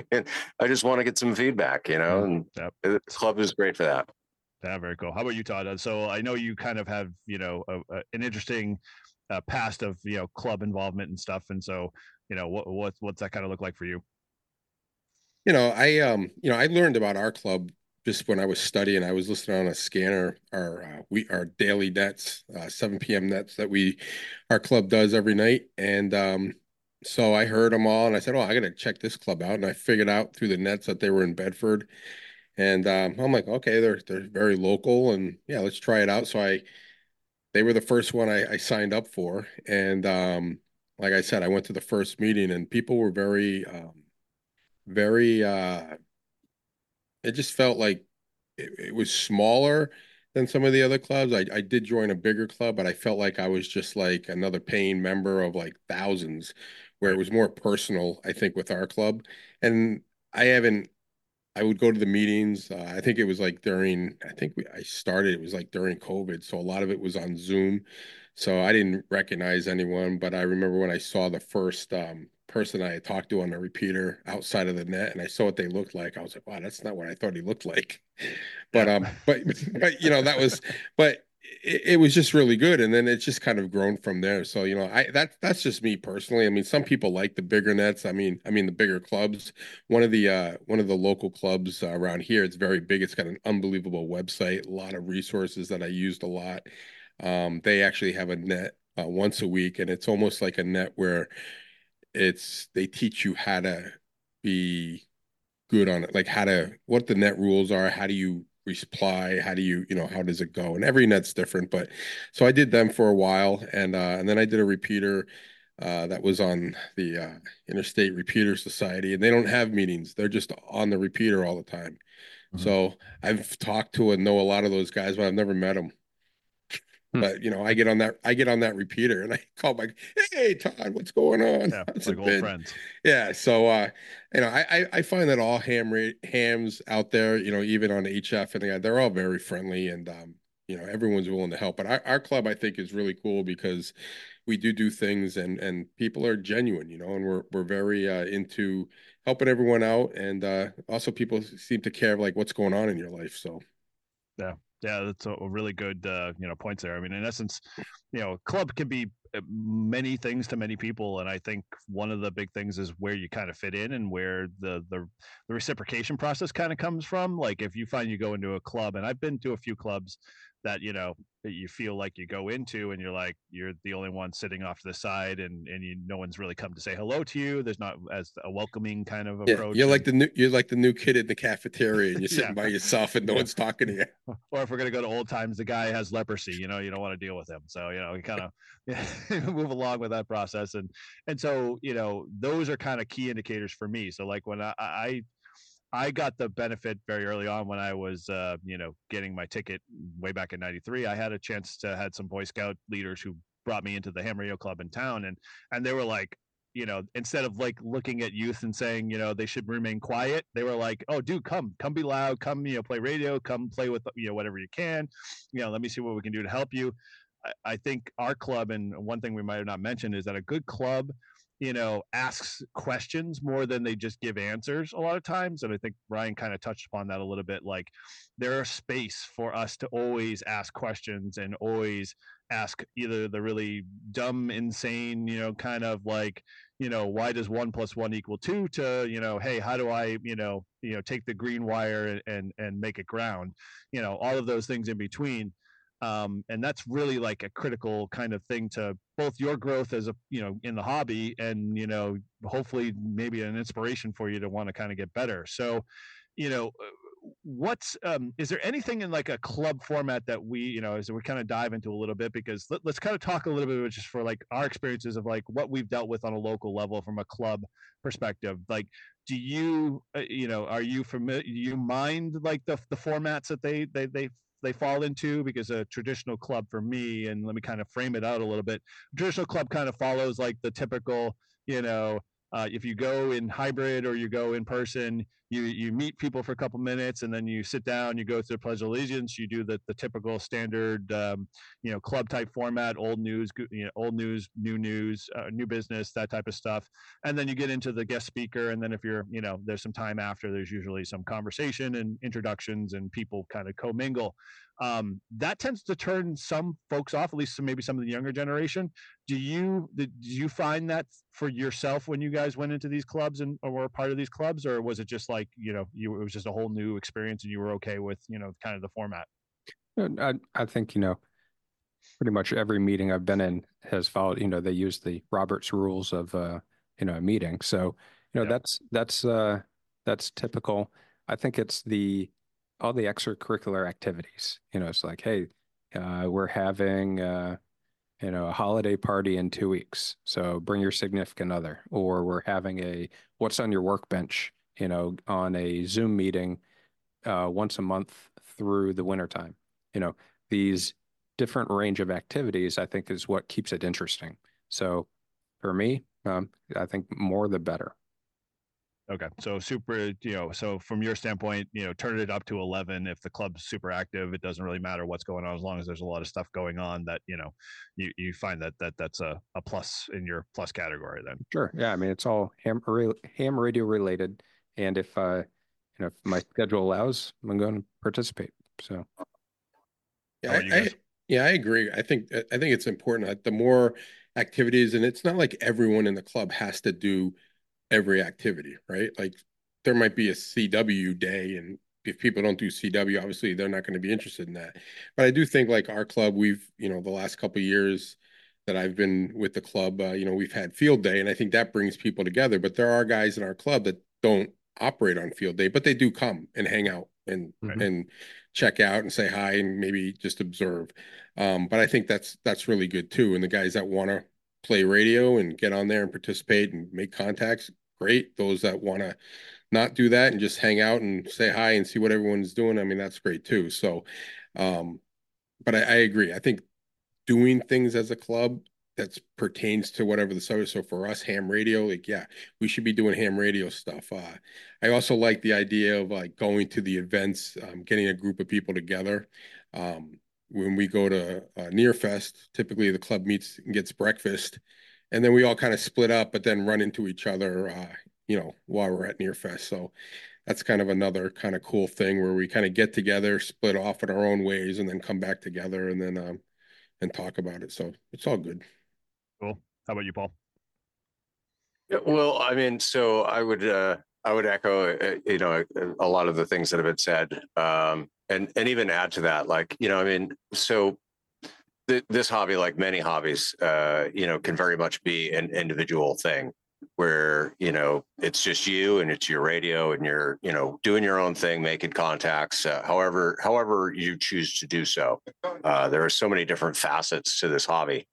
I just want to get some feedback, you know. And yep. The club is great for that. Yeah, very cool. How about you, Todd? So I know you kind of have, you know, a, a, an interesting uh, past of, you know, club involvement and stuff. And so, you know, what, what, what's that kind of look like for you? You know, I, um, you know, I learned about our club just when I was studying. I was listening on a scanner, our, uh, we, our daily nets, uh, seven P M nets that we, our club does every night. And, um, so I heard them all and I said, oh, I got to check this club out. And I figured out through the nets that they were in Bedford. And um, I'm like, okay, they're they're very local, and yeah, let's try it out. So I, they were the first one I, I signed up for, and um, like I said, I went to the first meeting, and people were very, um, very. Uh, it just felt like it, it was smaller than some of the other clubs. I I did join a bigger club, but I felt like I was just like another paying member of like thousands, where it was more personal, I think, with our club, and I haven't. I would go to the meetings. Uh, I think it was like during, I think we, I started, it was like during COVID. So a lot of it was on Zoom. So I didn't recognize anyone, but I remember when I saw the first um, person I had talked to on the repeater outside of the net and I saw what they looked like. I was like, wow, that's not what I thought he looked like. But, yeah. um, but, but, you know, that was, but it, it was just really good. And then it's just kind of grown from there. So, you know, I, that, that's just me personally. I mean, some people like the bigger nets. I mean, I mean, the bigger clubs. One of the, uh, one of the local clubs uh, around here, it's very big. It's got an unbelievable website, a lot of resources that I used a lot. Um, they actually have a net uh, once a week, and it's almost like a net where it's, they teach you how to be good on it, like how to, what the net rules are, how do you reply, how do you, you know, how does it go? And every net's different. But so I did them for a while, and uh, and then I did a repeater uh, that was on the uh, Interstate Repeater Society, and they don't have meetings; they're just on the repeater all the time. Mm-hmm. So I've talked to and know a lot of those guys, but I've never met them. But you know, I get on that I get on that repeater and I call my, hey Todd, what's going on? Yeah, How's like old friends. Yeah, so uh, you know, I I find that all ham hams out there, you know, even on H F and they're all very friendly, and um, you know, everyone's willing to help. But our, our club, I think, is really cool because we do do things, and and people are genuine, you know, and we're we're very uh, into helping everyone out, and uh, also people seem to care like what's going on in your life. So yeah. Yeah, that's a really good, uh, you know, points there. I mean, in essence, you know, club can be many things to many people, and I think one of the big things is where you kind of fit in and where the the, the reciprocation process kind of comes from. Like if you find you go into a club, and I've been to a few clubs that, you know, that you feel like you go into and you're like, you're the only one sitting off to the side, and, and you, no one's really come to say hello to you. There's not as a welcoming kind of Yeah, approach. you're like and, the new you're like the new kid in the cafeteria, and you're sitting Yeah. by yourself, and no Yeah. one's talking to you. Or if we're gonna go to old times, the guy has leprosy. You know, you don't want to deal with him. So you know, we kind of move along with that process, and and so you know, those are kind of key indicators for me. So like when I I I got the benefit very early on when I was, uh, you know, getting my ticket way back in ninety-three. I had a chance to had some Boy Scout leaders who brought me into the ham radio club in town, and and they were like, you know, instead of like looking at youth and saying, you know, they should remain quiet, they were like, oh, dude, come, come be loud, come, you know, play radio, come play with, you know, whatever you can, you know, let me see what we can do to help you. I, I think our club, and one thing we might have not mentioned, is that a good club, you know, asks questions more than they just give answers a lot of times. And I think Ryan kind of touched upon that a little bit. Like there is space for us to always ask questions and always ask either the really dumb, insane, you know, kind of like, you know, why does one plus one equal two, to, you know, hey, how do I, you know, you know, take the green wire and, and, and make it ground, you know, all of those things in between. Um, and that's really like a critical kind of thing to both your growth as a, you know, in the hobby, and, you know, hopefully maybe an inspiration for you to want to kind of get better. So, you know, what's um is there anything in like a club format that we, you know, as we kind of dive into a little bit, because let, let's kind of talk a little bit just for like our experiences of like what we've dealt with on a local level from a club perspective. Like, do you uh, you know, are you familiar, do you mind like the the formats that they they they they fall into? Because a traditional club for me, and let me kind of frame it out a little bit, traditional club kind of follows like the typical, you know, uh, if you go in hybrid or you go in person, you you meet people for a couple minutes, and then you sit down, you go through the Pledge of Allegiance, you do the, the typical standard, um, you know, club type format, old news, you know, old news, new news, uh, new business, that type of stuff. And then you get into the guest speaker. And then if you're, you know, there's some time after, there's usually some conversation and introductions, and people kind of commingle. Um, that tends to turn some folks off, at least some, maybe some of the younger generation. Do you did you find that for yourself when you guys went into these clubs and or were a part of these clubs, or was it just like, you know, you it was just a whole new experience and you were okay with, you know, kind of the format? I, I think, you know, pretty much every meeting I've been in has followed, you know, they use the Robert's rules of, uh, you know, a meeting. So, you know, Yep. that's, that's, uh, that's typical. I think it's the, all the extracurricular activities, you know, it's like, hey, uh, we're having, uh, you know, a holiday party in two weeks. So bring your significant other, or we're having a, what's on your workbench, you know, on a Zoom meeting, uh, once a month through the wintertime. You know, these different range of activities, I think, is what keeps it interesting. So for me, um, I think more the better. Okay. So super, you know, so from your standpoint, you know, turn it up to eleven. If the club's super active, it doesn't really matter what's going on, as long as there's a lot of stuff going on that, you know, you, you find that, that that's a, a plus in your plus category then. Sure. Yeah. I mean, it's all ham, ham radio related. And if, uh, you know, if my schedule allows, I'm going to participate. So. Yeah, I, I, yeah, I agree. I think I think it's important that the more activities, and it's not like everyone in the club has to do every activity, right? Like there might be a C W day, and if people don't do C W, obviously they're not going to be interested in that. But I do think like our club, we've, you know, the last couple of years that I've been with the club, uh, you know, we've had field day, and I think that brings people together. But there are guys in our club that don't operate on field day, but they do come and hang out and Right. and check out and say hi and maybe just observe. Um, but I think that's that's really good too. And the guys that want to play radio and get on there and participate and make contacts, great. Those that want to not do that and just hang out and say hi and see what everyone's doing, I mean, that's great too. So, um, but I, I agree. I think doing things as a club that pertains to whatever the subject. So for us, ham radio, like, yeah, we should be doing ham radio stuff. Uh, I also like the idea of like going to the events, um, getting a group of people together. Um, when we go to uh, Nearfest, typically the club meets and gets breakfast, and then we all kind of split up, but then run into each other, uh, you know, while we're at Nearfest. So that's kind of another kind of cool thing where we kind of get together, split off in our own ways, and then come back together and then um, and talk about it. So it's all good. Cool. How about you, Paul? Yeah, well, I mean, so I would uh, I would echo, uh, you know, a, a lot of the things that have been said. Um, and and even add to that, like, you know, I mean, so th- this hobby, like many hobbies, uh, you know, can very much be an individual thing where, you know, it's just you and it's your radio and you're, you know, doing your own thing, making contacts, uh, however, however you choose to do so. Uh, there are so many different facets to this hobby.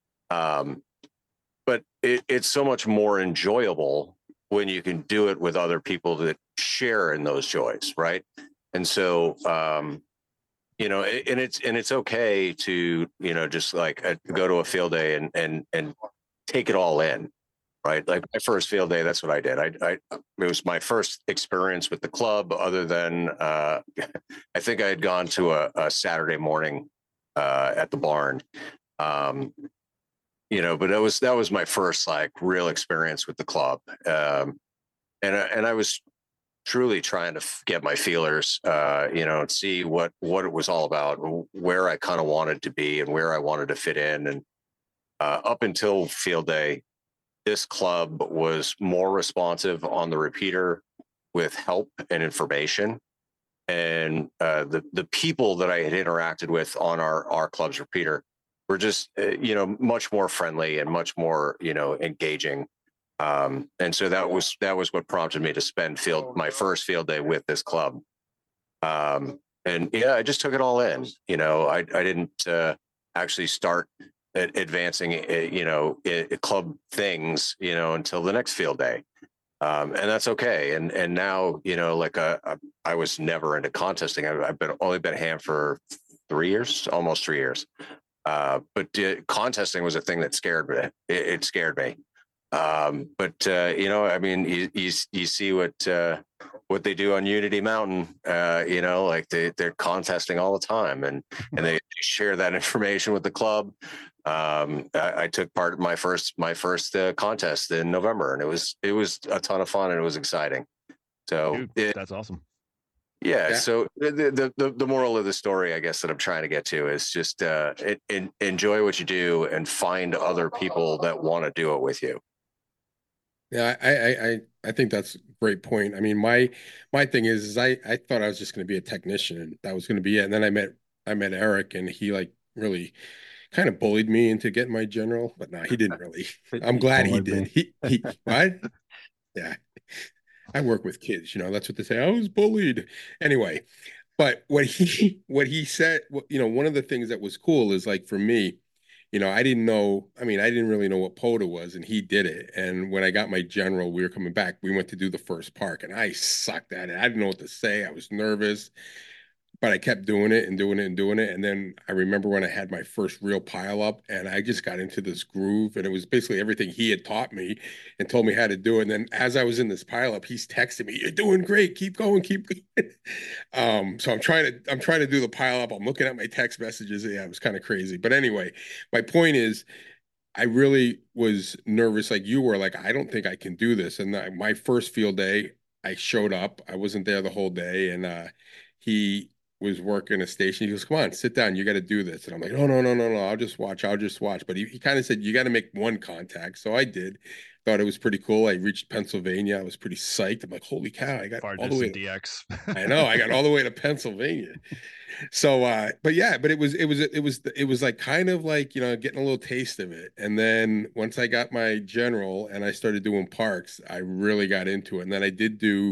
Um, but it, it's so much more enjoyable when you can do it with other people that share in those joys, right? And so, um, you know, and it's and it's okay to, you know, just like uh, go to a field day and and and take it all in, right? Like my first field day, that's what I did. I, I it was my first experience with the club, other than uh, I think I had gone to a, a Saturday morning uh, at the barn. Um, you know, but that was that was my first like real experience with the club, um, and and I was truly trying to f- get my feelers, uh, you know, and see what what it was all about, where I kind of wanted to be, and where I wanted to fit in. And uh, up until field day, this club was more responsive on the repeater with help and information. And uh, the the people that I had interacted with on our our club's repeater were just, uh, you know, much more friendly and much more, you know, engaging. Um, and so that was that was what prompted me to spend field my first field day with this club. Um, and yeah, I just took it all in. You know, I I didn't uh, actually start a- advancing, uh, you know, i- i- club things, you know, until the next field day. Um, and that's okay. And and now, you know, like uh, uh, I was never into contesting. I've, I've been only been a ham for three years, almost three years. Uh, but uh, contesting was a thing that scared me. It, it scared me. Um, but uh, you know, I mean, you you, you see what uh, what they do on Unity Mountain. Uh, you know, like they they're contesting all the time, and and they share that information with the club. Um, I, I took part in my first my first uh, contest in November, and it was it was a ton of fun and it was exciting. So Dude, it, that's awesome. yeah, Yeah. so the, the the the moral of the story, I guess, that I'm trying to get to is just uh, it, it, enjoy what you do and find other people that want to do it with you. Yeah, I, I, I, I think that's a great point. I mean, my my thing is, is I, I thought I was just going to be a technician and that was going to be it. And then I met I met Eric and he like really kind of bullied me into getting my general, but no, he didn't really. I'm glad he Bullied did. me. He he what? Yeah. I work with kids, you know, that's what they say. I was bullied. Anyway, but what he what he said, you know, one of the things that was cool is like for me, you know, I didn't know, I mean, I didn't really know what POTA was, and he did it. And when I got my general, we were coming back, we went to do the first park, and I sucked at it. I didn't know what to say. I was nervous, but I kept doing it and doing it and doing it. And then I remember when I had my first real pile up and I just got into this groove and it was basically everything he had taught me and told me how to do it. And then as I was in this pile up, he's texting me, "You're doing great. Keep going, keep going." um, so I'm trying to I'm trying to do the pile up. I'm looking at my text messages. Yeah, it was kind of crazy. But anyway, my point is I really was nervous like you were, like, I don't think I can do this. And I, my first field day, I showed up. I wasn't there the whole day. And uh, he was working a station. He goes, "Come on, sit down. You got to do this." And I'm like, "No, no, no, no, no. I'll just watch. I'll just watch." But he, he kind of said, "You got to make one contact." So I did. Thought it was pretty cool. I reached Pennsylvania. I was pretty psyched. I'm like, "Holy cow, I got Far all the way distant to, D X. I know, I got all the way to Pennsylvania." So uh but yeah, but it was it was it was it was like kind of like, you know, getting a little taste of it. And then once I got my general and I started doing parks, I really got into it. And then I did do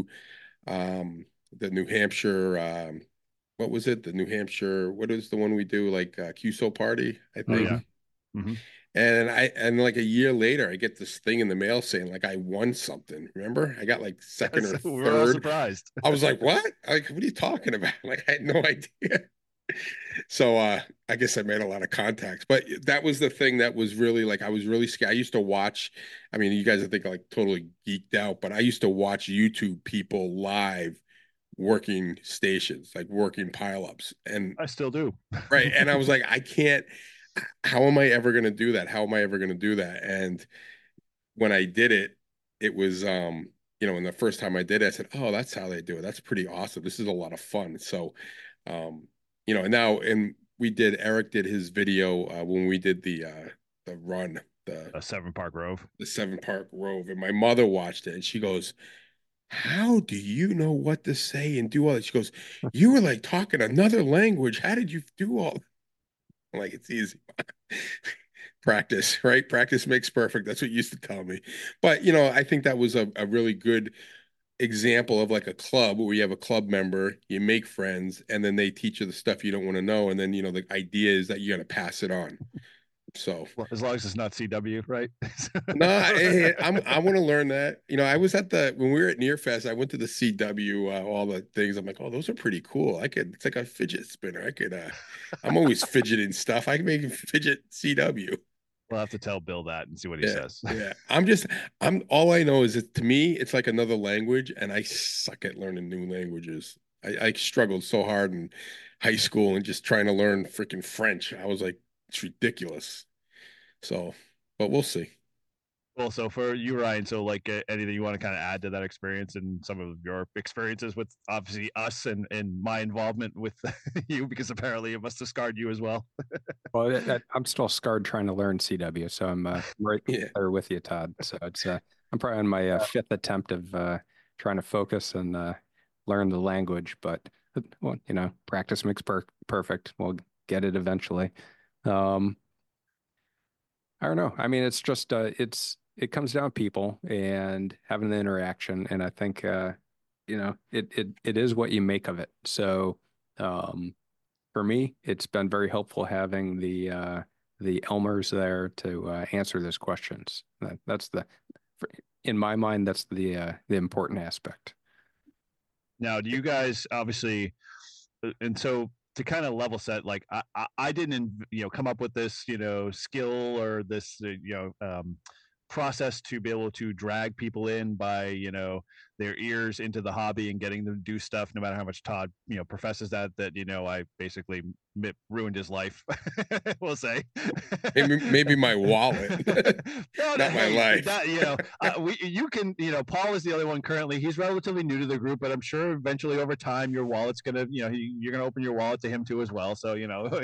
um the New Hampshire um what was it? The New Hampshire, what is the one we do, like uh Q S O party, I Oh think. yeah. Mm-hmm. And I and like a year later, I get this thing in the mail saying like I won something. Remember? I got like second or So we're all third. surprised. I was like, what? Like, what are you talking about? Like, I had no idea. So uh I guess I made a lot of contacts, but that was the thing that was really like I was really scared. I used to watch, I mean, you guys I think like totally geeked out, but I used to watch YouTube people live working stations, like working pileups. And I still do. right. And I was like, I can't, how am I ever gonna do that? How am I ever gonna do that? And when I did it, it was um, you know, and the first time I did it, I said, "Oh, that's how they do it. That's pretty awesome. This is a lot of fun." So, um, you know, and now and we did Eric did his video uh, when we did the uh the run, the A Seven Park Rove. the Seven Park Rove, and my mother watched it and she goes, how do you know what to say and do all that? She goes, you were like talking another language. How did you do all that? I'm like, it's easy. Practice, right? Practice makes perfect. That's what you used to tell me. But, you know, I think that was a, a really good example of like a club where you have a club member, you make friends, and then they teach you the stuff you don't want to know. And then, you know, the idea is that you're going to pass it on. So Well, as long as it's not C W, right? no, I, I'm I want to learn that. You know, I was at the when we were at Nearfest, I went to the C W, uh, all the things. I'm like, oh, those are pretty cool. I could, it's like a fidget spinner. I could, uh, I'm always fidgeting stuff. I can make a fidget C W. We'll have to tell Bill that and see what he Yeah, says. yeah. I'm just, I'm all I know is that to me, it's like another language, and I suck at learning new languages. I, I struggled so hard in high school and just trying to learn freaking French. I was like, it's ridiculous. So, but we'll see. Well, so for you, Ryan, so like uh, anything you want to kind of add to that experience and some of your experiences with obviously us and, and my involvement with you, because apparently it must have scarred you as well. Well, that, that, I'm still scarred trying to learn C W, so I'm uh, right Yeah. there with you, Todd. So it's uh, I'm probably on my uh, fifth attempt of uh, trying to focus and uh, learn the language, but well, you know, practice makes per perfect. We'll get it eventually. Um, I don't know. I mean, it's just uh, it's it comes down to people and having the interaction, and I think uh, you know it it it is what you make of it. So um, for me, it's been very helpful having the uh, the Elmers there to uh, answer those questions. That, that's the in my mind, that's the uh, the important aspect. Now, do you guys obviously, uh, and so to kind of level set, like I, I, I didn't, you know, come up with this, you know, skill or this, uh, you know, um, process to be able to drag people in by, you know, their ears into the hobby and getting them to do stuff, no matter how much Todd, you know, professes that, that, you know, I basically ruined his life, we'll say. Maybe, maybe my wallet, no, not my hey, life. that, you know, uh, we, you can, you know, Paul is the only one currently. He's relatively new to the group, but I'm sure eventually over time your wallet's gonna, you know, he, you're gonna open your wallet to him too as well. So you know,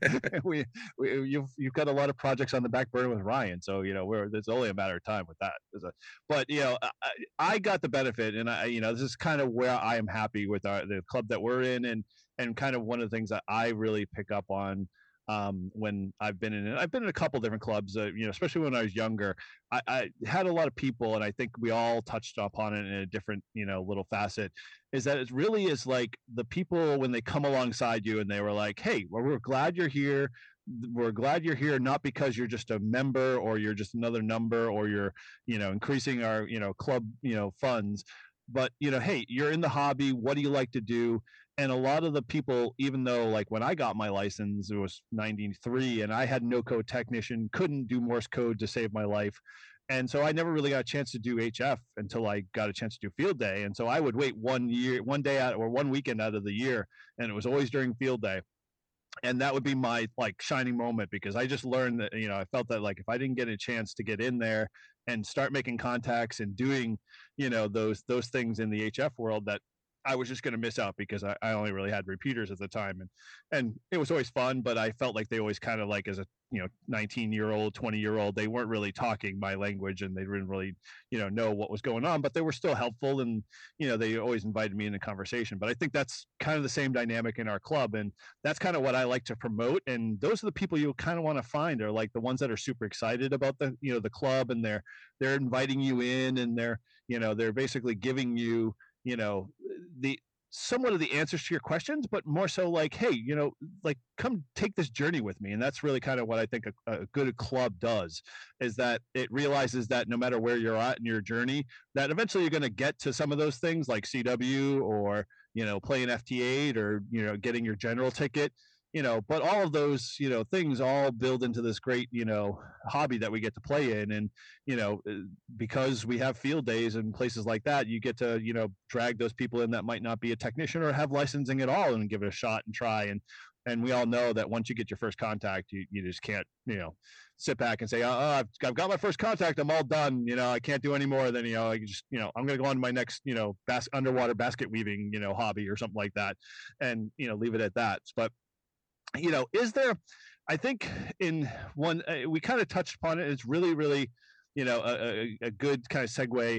we, we you've you've got a lot of projects on the back burner with Ryan. So you know, we're it's only a matter of time with that. A, but you know, I, I got the benefit, and I, you know, this is kind of where I am happy with our the club that we're in, and and kind of one of the things that I really pick up on um, when I've been in it. I've been in a couple different clubs, uh, you know, especially when I was younger. I, I had a lot of people, and I think we all touched upon it in a different, you know, little facet. Is that it really is like the people when they come alongside you and they were like, "Hey, well, we're glad you're here. We're glad you're here, not because you're just a member or you're just another number or you're, you know, increasing our, you know, club, you know, funds." But you know, hey, you're in the hobby. What do you like to do? And a lot of the people, even though like when I got my license, it was ninety-three and I had no code technician, couldn't do Morse code to save my life. And so I never really got a chance to do H F until I got a chance to do field day. And so I would wait one year, one day out or one weekend out of the year. And it was always during field day. And that would be my like shining moment because I just learned that, you know, I felt that like if I didn't get a chance to get in there and start making contacts and doing, you know, those those things in the H F world that I was just going to miss out because I, I only really had repeaters at the time. And, and it was always fun, but I felt like they always kind of like as a, you know, nineteen year old, twenty year old, they weren't really talking my language and they didn't really, you know, know what was going on, but they were still helpful. And, you know, they always invited me in a conversation, but I think that's kind of the same dynamic in our club. And that's kind of what I like to promote. And those are the people you kind of want to find are like the ones that are super excited about the, you know, the club and they're, they're inviting you in and they're, you know, they're basically giving you, you know, the somewhat of the answers to your questions, but more so like, hey, you know, like come take this journey with me. And that's really kind of what I think a, a good club does is that it realizes that no matter where you're at in your journey, that eventually you're going to get to some of those things like C W or, you know, playing F T eight or, you know, getting your general ticket, you know, but all of those, you know, things all build into this great, you know, hobby that we get to play in. And, you know, because we have field days and places like that, you get to, you know, drag those people in that might not be a technician or have licensing at all and give it a shot and try. And, and we all know that once you get your first contact, you, you just can't, you know, sit back and say, oh, I've, I've got my first contact. I'm all done. You know, I can't do any more than, you know, I just, you know, I'm going to go on to my next, you know, bas- underwater basket weaving, you know, hobby or something like that and, you know, leave it at that. But, you know, is there, I think in one, uh, we kind of touched upon it. It's really, really, you know, a, a, a good kind of segue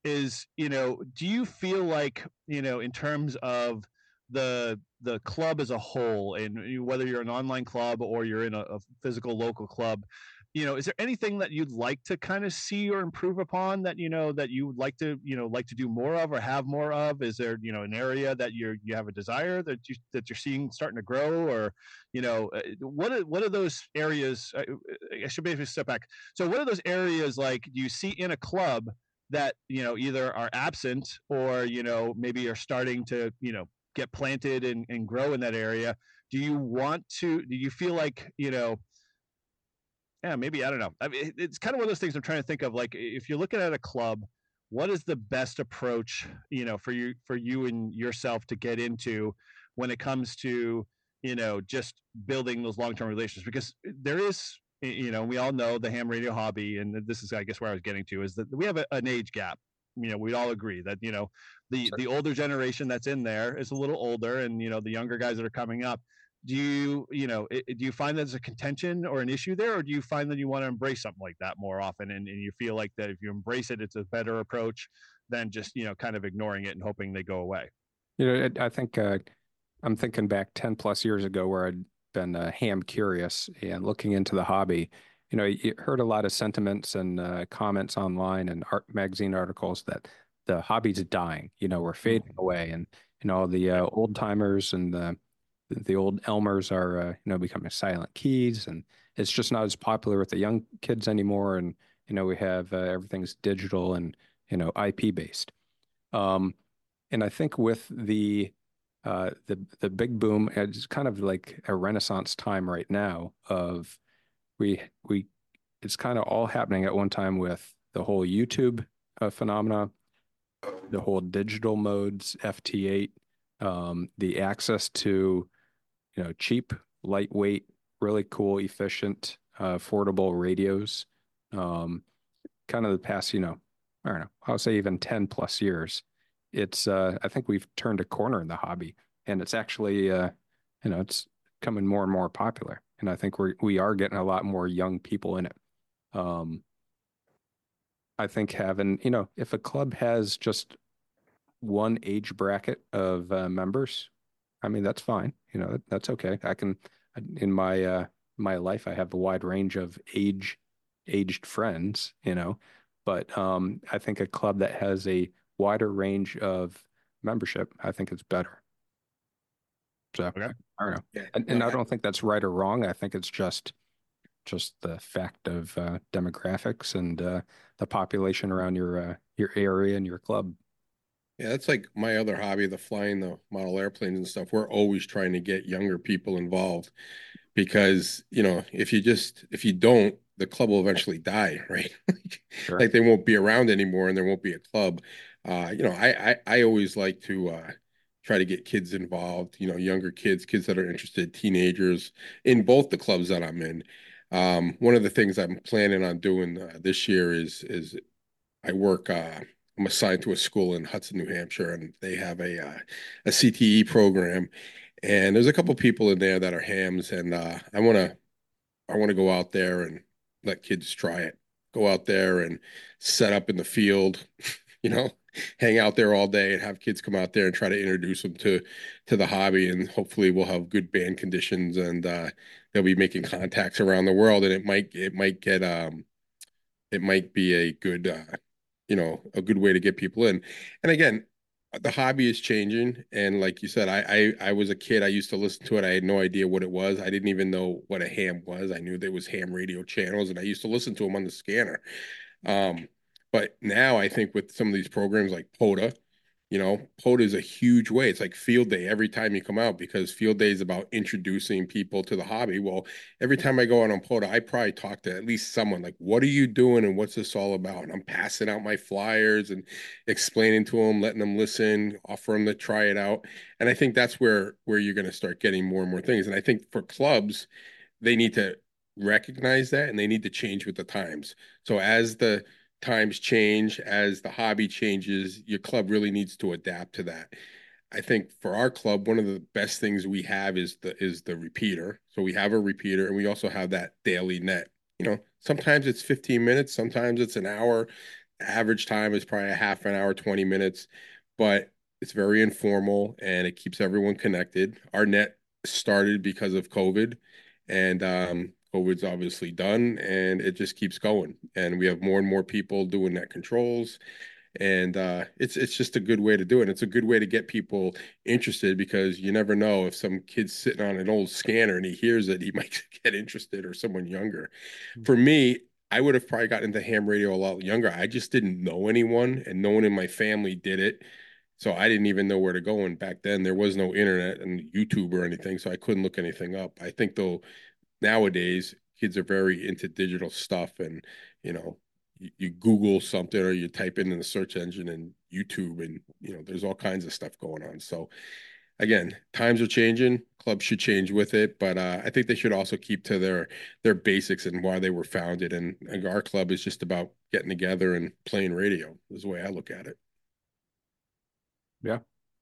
is, you know, do you feel like, you know, in terms of the the club as a whole, and whether you're an online club or you're in a, a physical local club, you know, is there anything that you'd like to kind of see or improve upon, that, you know, that you would like to, you know, like to do more of or have more of? Is there, you know, an area that you're you have a desire that you that you're seeing starting to grow, or, you know, uh, what are what are those areas? I, I should maybe step back. So what are those areas like do you see in a club that, you know, either are absent, or, you know, maybe are starting to, you know, get planted and, and grow in that area? Do you want to, do you feel like, you know, yeah, maybe, I don't know. I mean, it- it's kind of one of those things I'm trying to think of. Like, if you're looking at a club, what is the best approach, you know, for you, for you and yourself to get into when it comes to, you know, just building those long-term relationships? Because there is, y- you know, we all know the ham radio hobby, and this is, I guess, where I was getting to, is that we have a, an age gap. You know, we all agree that, you know, the Sure. the older generation that's in there is a little older, and, you know, the younger guys that are coming up, do you, you know, i- do you find there's a contention or an issue there, or do you find that you want to embrace something like that more often, and, and you feel like that if you embrace it, it's a better approach than just, you know, kind of ignoring it and hoping they go away? You know, I I think uh, I'm thinking back ten plus years ago where I'd been uh, ham curious and looking into the hobby. You know, you heard a lot of sentiments and uh, comments online and art magazine articles that the hobby's dying. You know, we're fading Mhm. away, and you know the uh, Yep. old timers and the the old Elmers are uh, you know becoming silent keys, and it's just not as popular with the young kids anymore. And you know, we have uh, everything's digital and you know I P based. Um, and I think with the uh, the the big boom, it's kind of like a renaissance time right now of we we it's kind of all happening at one time with the whole YouTube uh, phenomena, the whole digital modes, F T eight, um, the access to you know cheap, lightweight, really cool, efficient, uh, affordable radios. Um, Kind of the past, you know, I don't know, I'll say even ten plus years. It's uh I think we've turned a corner in the hobby, and it's actually uh you know, it's becoming more and more popular. And I think we we are getting a lot more young people in it. Um I think having, you know, if a club has just one age bracket of uh, members, I mean that's fine. You know, that, that's okay. I can in my uh my life I have a wide range of age aged friends, you know, but um I think a club that has a wider range of membership, I think it's better. So Okay. I, I don't know. Yeah. And No, and I I, don't think that's right or wrong. I think it's just just the fact of uh, demographics and uh, the population around your uh, your area and your club. yeah, that's like my other hobby, the flying the model airplanes and stuff. We're always trying to get younger people involved because, you know, if you just if you don't, the club will eventually die, right? Like, Sure. like they won't be around anymore and there won't be a club. Uh, you know, I I, I always like to uh try to get kids involved, you know, younger kids, kids that are interested, teenagers in both the clubs that I'm in. Um, one of the things I'm planning on doing uh, this year is is I work uh I'm assigned to a school in Hudson, New Hampshire, and they have a uh, a C T E program. And there's a couple people in there that are hams, and uh, I want to I want to go out there and let kids try it. Go out there and set up in the field, you know, hang out there all day and have kids come out there and try to introduce them to to the hobby. And hopefully we'll have good band conditions, and uh, they'll be making contacts around the world. And it might it might get um it might be a good uh, you know, a good way to get people in. And again, the hobby is changing. And like you said, I, I I was a kid. I used to listen to it. I had no idea what it was. I didn't even know what a ham was. I knew there was ham radio channels, and I used to listen to them on the scanner. Um, but now I think with some of these programs like POTA, you know, POTA is a huge way. It's like field day every time you come out, because field day is about introducing people to the hobby. Well, every time I go out on POTA, I probably talk to at least someone like, what are you doing and what's this all about? And I'm passing out my flyers and explaining to them, letting them listen, offer them to try it out. And I think that's where where you're going to start getting more and more things. And I think for clubs, they need to recognize that and they need to change with the times. So as the times change, as the hobby changes, your club really needs to adapt to that. I think for our club, one of the best things we have is the is the repeater. So we have a repeater and we also have that daily net. You know, sometimes it's fifteen minutes, sometimes it's an hour. average time is probably a half an hour, twenty minutes, but it's very informal and it keeps everyone connected. Our net started because of COVID, and um, COVID's obviously done, and it just keeps going. And we have more and more people doing net controls, and uh, it's it's just a good way to do it. It's a good way to get people interested because you never know if some kid's sitting on an old scanner and he hears it, he might get interested, or someone younger. For me, I would have probably gotten into ham radio a lot younger. I just didn't know anyone, and no one in my family did it. So I didn't even know where to go. And back then, there was no internet and YouTube or anything, so I couldn't look anything up. I think, though, nowadays, kids are very into digital stuff, and, you know, you, you Google something or you type in in the search engine and YouTube, and, you know, there's all kinds of stuff going on. So again, times are changing. Clubs should change with it, but uh, I think they should also keep to their their basics and why they were founded. And, and our club is just about getting together and playing radio. Is the way I look at it. Yeah.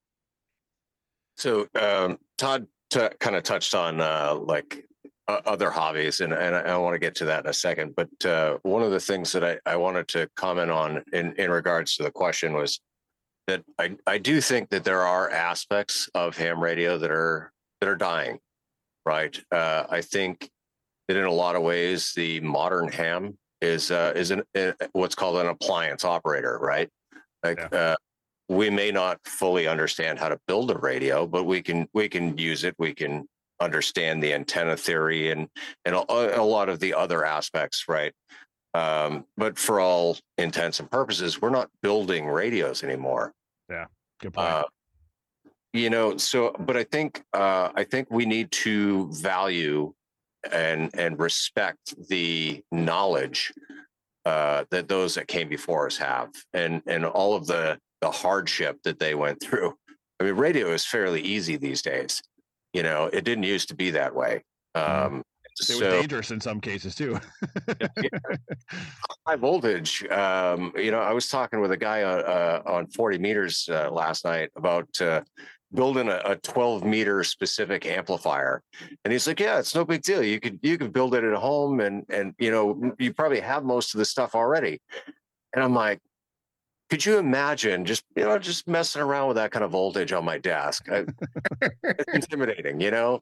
So um, Todd t- kind of touched on uh, like uh, other hobbies, and, and I, I want to get to that in a second. But uh, one of the things that I, I wanted to comment on in, in regards to the question was that I, I do think that there are aspects of ham radio that are that are dying, right? Uh, I think that in a lot of ways, the modern ham is uh, is an, uh, what's called an appliance operator, right? Like yeah. uh, we may not fully understand how to build a radio, but we can we can use it. We can understand the antenna theory and and a, a lot of the other aspects, right? Um, but for all intents and purposes, we're not building radios anymore. Yeah, good point. Uh, you know, so but I think uh, I think we need to value and and respect the knowledge uh, that those that came before us have, and and all of the the hardship that they went through. I mean, radio is fairly easy these days. You know, it didn't used to be that way. Um, It so, was dangerous in some cases too. yeah. High voltage. Um, you know, I was talking with a guy on, uh, on forty meters uh, last night about uh, building a, a twelve meter specific amplifier, and he's like, "Yeah, it's no big deal. You could you could build it at home, and and you know, you probably have most of the stuff already." And I'm like, could you imagine just, you know, just messing around with that kind of voltage on my desk? I, it's intimidating, you know?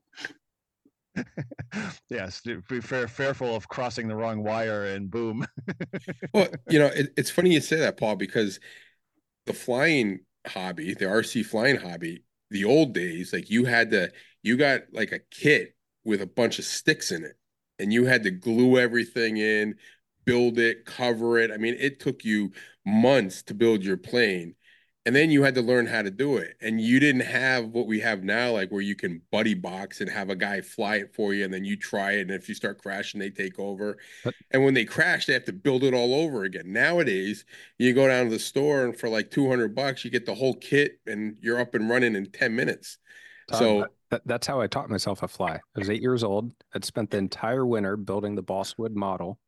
Yes, be fair, fearful of crossing the wrong wire and boom. Well, you know, it, it's funny you say that, Paul, because the flying hobby, the R C flying hobby, the old days, like you had to, you got like a kit with a bunch of sticks in it, and you had to glue everything in, build it, cover it. I mean, it took you months to build your plane. And then you had to learn how to do it. And you didn't have what we have now, like where you can buddy box and have a guy fly it for you, and then you try it. And if you start crashing, they take over. But, and when they crash, they have to build it all over again. Nowadays, you go down to the store and for like two hundred bucks, you get the whole kit and you're up and running in ten minutes. Todd, so that, that's how I taught myself to fly. I was eight years old. I'd spent the entire winter building the Bosswood model,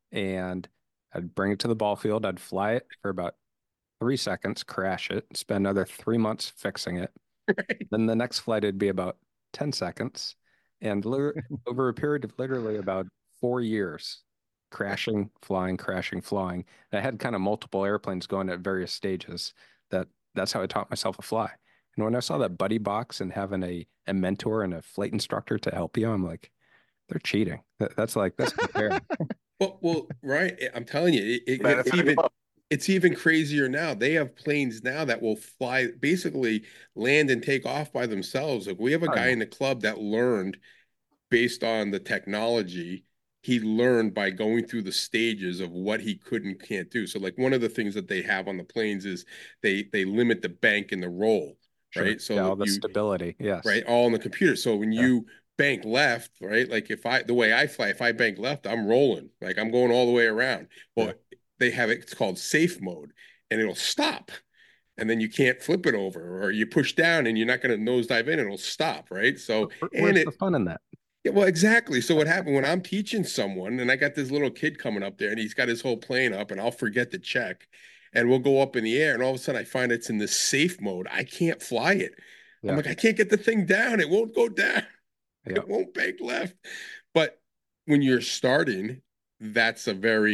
and I'd bring it to the ball field. I'd fly it for about three seconds, crash it, spend another three months fixing it. Right. Then the next flight would be about ten seconds. And over a period of literally about four years, crashing, flying, crashing, flying. And I had kind of multiple airplanes going at various stages. That that's how I taught myself to fly. And when I saw that buddy box and having a, a mentor and a flight instructor to help you, I'm like, they're cheating. That, that's like, that's unfair. well, well, right. I'm telling you, it, it, it's even... It's even crazier now. They have planes now that will fly, basically land and take off by themselves. Like we have a guy in the club that learned based on the technology. He learned by going through the stages of what he could and can't do. So like one of the things that they have on the planes is they they limit the bank and the roll, sure. right? So yeah, all the you, stability, yes. Right, all on the computer. So when yeah. you bank left, right? Like if I, the way I fly, if I bank left, I'm rolling. Like I'm going all the way around. Well, yeah. They have it, it's called safe mode, and it'll stop. And then you can't flip it over, or you push down and you're not going to nosedive in, it'll stop, right? So, where's and it, the fun in that? Yeah, well, exactly. So what happened when I'm teaching someone, and I got this little kid coming up there, and he's got his whole plane up, and I'll forget to check, and we'll go up in the air, and all of a sudden I find it's in this safe mode. I can't fly it. Yeah. I'm like, I can't get the thing down. It won't go down. Yeah. It won't bank left. But when you're starting, that's a very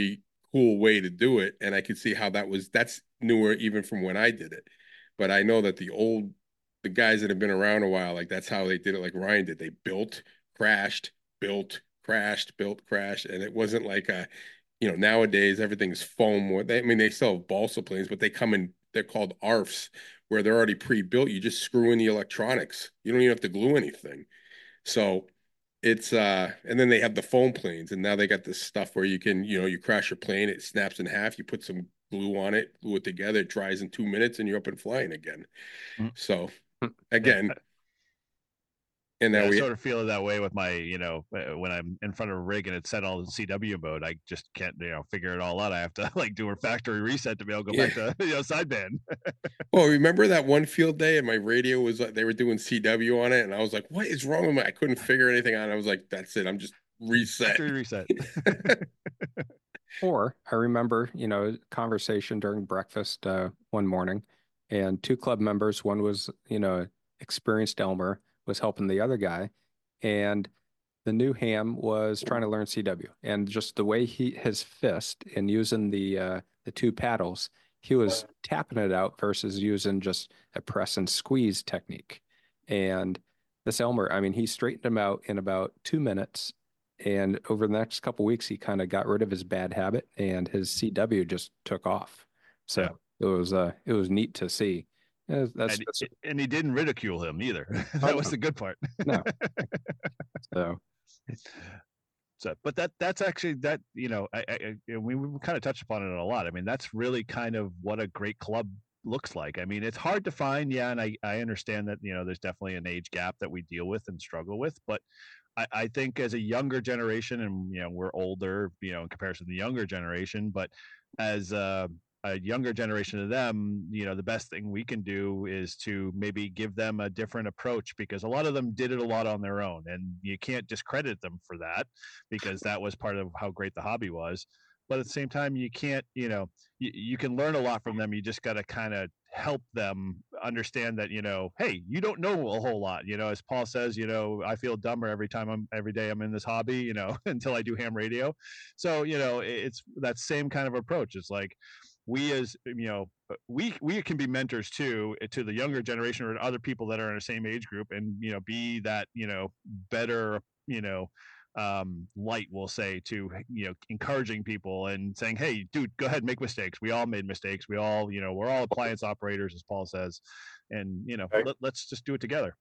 cool way to do it. And I could see how that was, that's newer even from when I did it. But I know that the old, the guys that have been around a while, like that's how they did it, like Ryan did. They built, crashed, built, crashed, built, crashed. And it wasn't like a, you know, nowadays everything's foam. I mean, they still have balsa planes, but they come in, they're called A R Fs, where they're already pre-built. You just screw in the electronics. You don't even have to glue anything. So it's uh and then they have the foam planes, and now they got this stuff where you can, you know, you crash your plane, it snaps in half, you put some glue on it, glue it together, it dries in two minutes, and you're up and flying again. Mm-hmm. So again, yeah. And now yeah, we I sort of feel that way with my, you know, when I'm in front of a rig and it's set all in C W mode, I just can't, you know, figure it all out. I have to like do a factory reset to be able to go yeah. back to, you know, sideband. Well, remember that one field day and my radio was like, they were doing C W on it, and I was like, what is wrong with me? I couldn't figure anything out. I was like, that's it. I'm just reset. Factory reset. Or I remember, you know, conversation during breakfast uh, one morning, and two club members, one was, you know, experienced Elmer, was helping the other guy, and the new ham was trying to learn C W, and just the way he his fist and using the uh, the two paddles, he was tapping it out versus using just a press and squeeze technique. And this Elmer, I mean, he straightened him out in about two minutes, and over the next couple of weeks, he kind of got rid of his bad habit, and his C W just took off. So yeah. it was uh, it was neat to see. Yeah, that's, and, that's, and he didn't ridicule him either. That was the good part. No. So, so, but that that's actually that, you know, I, I, we we kind of touched upon it a lot. I mean, that's really kind of what a great club looks like. I mean, it's hard to find, yeah, and I I understand that, you know, there's definitely an age gap that we deal with and struggle with, but I, I think as a younger generation, and you know, we're older, you know, in comparison to the younger generation, but as uh a younger generation of them, you know, the best thing we can do is to maybe give them a different approach, because a lot of them did it a lot on their own, and you can't discredit them for that, because that was part of how great the hobby was. But at the same time, you can't, you know, you, you can learn a lot from them. You just got to kind of help them understand that, you know, hey, you don't know a whole lot. You know, as Paul says, you know, I feel dumber every time I'm every day I'm in this hobby, you know, until I do ham radio. So, you know, it's that same kind of approach. It's like, we as, you know, we we can be mentors too to the younger generation or other people that are in the same age group, and, you know, be that, you know, better, you know, um, light, we'll say, to, you know, encouraging people and saying, hey, dude, go ahead, make mistakes. We all made mistakes. We all, you know, we're all appliance operators, as Paul says, and, you know, right. let, let's just do it together.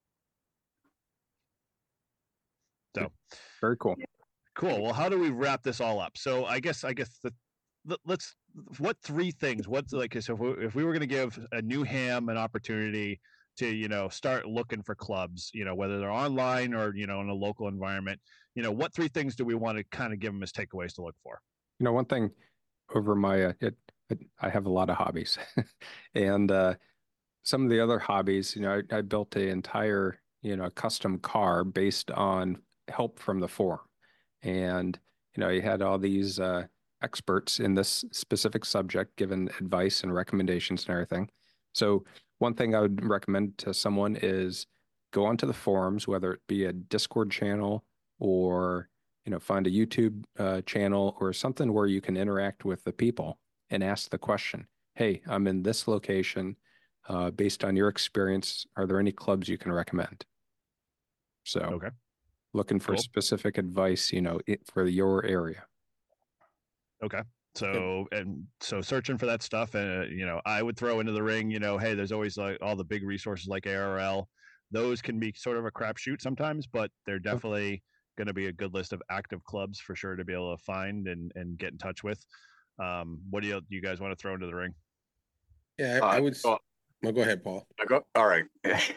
So very cool. Cool. Well, how do we wrap this all up? So I guess, I guess the, let's, what three things, what's like, so if we, if we were going to give a new ham an opportunity to, you know, start looking for clubs, you know, whether they're online or, you know, in a local environment, you know, what three things do we want to kind of give them as takeaways to look for? You know, one thing over my, uh, it, it, I have a lot of hobbies and uh, some of the other hobbies, you know, I, I built an entire, you know, custom car based on help from the forum. And, you know, you had all these uh, experts in this specific subject giving advice and recommendations and everything. So one thing I would recommend to someone is go onto the forums, whether it be a Discord channel or, you know, find a YouTube uh, channel or something where you can interact with the people and ask the question, hey, I'm in this location. Uh, based on your experience, are there any clubs you can recommend? So okay. Looking for cool. specific advice, you know, it, for your area. Okay. So, and so searching for that stuff, and, uh, you know, I would throw into the ring, you know, hey, there's always like all the big resources like A R L. Those can be sort of a crapshoot sometimes, but they're definitely going to be a good list of active clubs for sure to be able to find and, and get in touch with. Um, what do you, you guys want to throw into the ring? Yeah, I, I would. Uh, well, go ahead, Paul. I go. All right.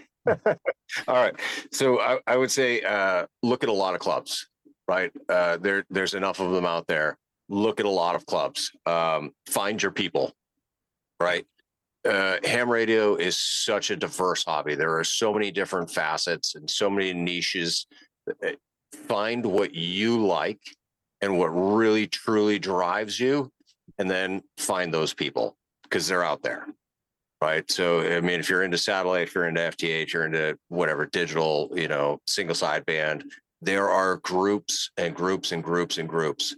All right. So I, I would say uh, look at a lot of clubs, right? Uh, there, there's enough of them out there. Look at a lot of clubs. Um, find your people, right? Uh, ham radio is such a diverse hobby. There are so many different facets and so many niches. Find what you like and what really truly drives you, and then find those people, because they're out there. Right. So, I mean, if you're into satellite, if you're into F T H, you're into whatever digital, you know, single sideband, there are groups and groups and groups and groups.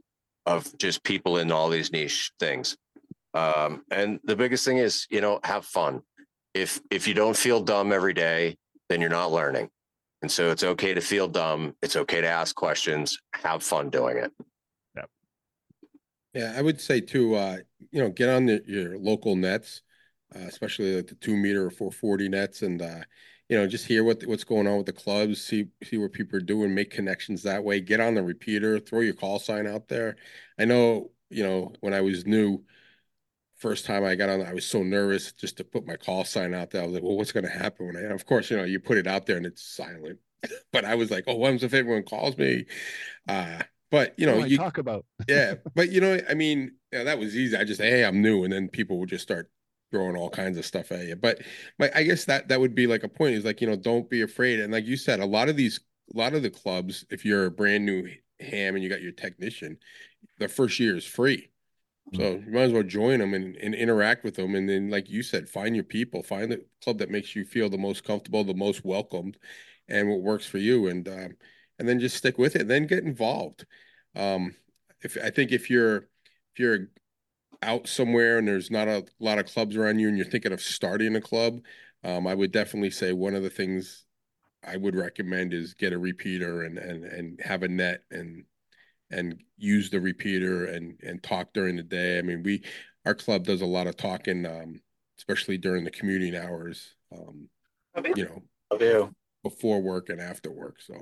of just people in all these niche things. Um, and the biggest thing is, you know, have fun. If if you don't feel dumb every day, then you're not learning. And so it's okay to feel dumb. It's okay to ask questions. Have fun doing it. Yep. Yeah, I would say too, uh, you know, get on the, your local nets, uh, especially like the two meter or four forty nets, and uh, you know, just hear what what's going on with the clubs, see see what people are doing, make connections that way. Get on the repeater, throw your call sign out there. I know, you know, when I was new, first time I got on, I was so nervous just to put my call sign out there. I was like, well, what's going to happen when I, of course, you know, you put it out there and it's silent, but I was like, oh, what happens if everyone calls me? Uh, but you know, oh, you talk about, yeah, but you know, I mean, you know, that was easy. I just, hey, I'm new. And then people would just start throwing all kinds of stuff at you. But my, I guess that, that would be like a point is like, you know, don't be afraid. And like you said, a lot of these, a lot of the clubs, if you're a brand new ham and you got your technician, the first year is free. So you might as well join them and, and interact with them. And then, like you said, find your people, find the club that makes you feel the most comfortable, the most welcomed, and what works for you. And, um, and then just stick with it, and then get involved. Um, if I think if you're, if you're out somewhere and there's not a lot of clubs around you and you're thinking of starting a club, um, I would definitely say one of the things I would recommend is get a repeater and, and, and have a net and, and use the repeater and and talk during the day. I mean, we our club does a lot of talking, um, especially during the commuting hours. Um, you know, I do. Before work and after work. So,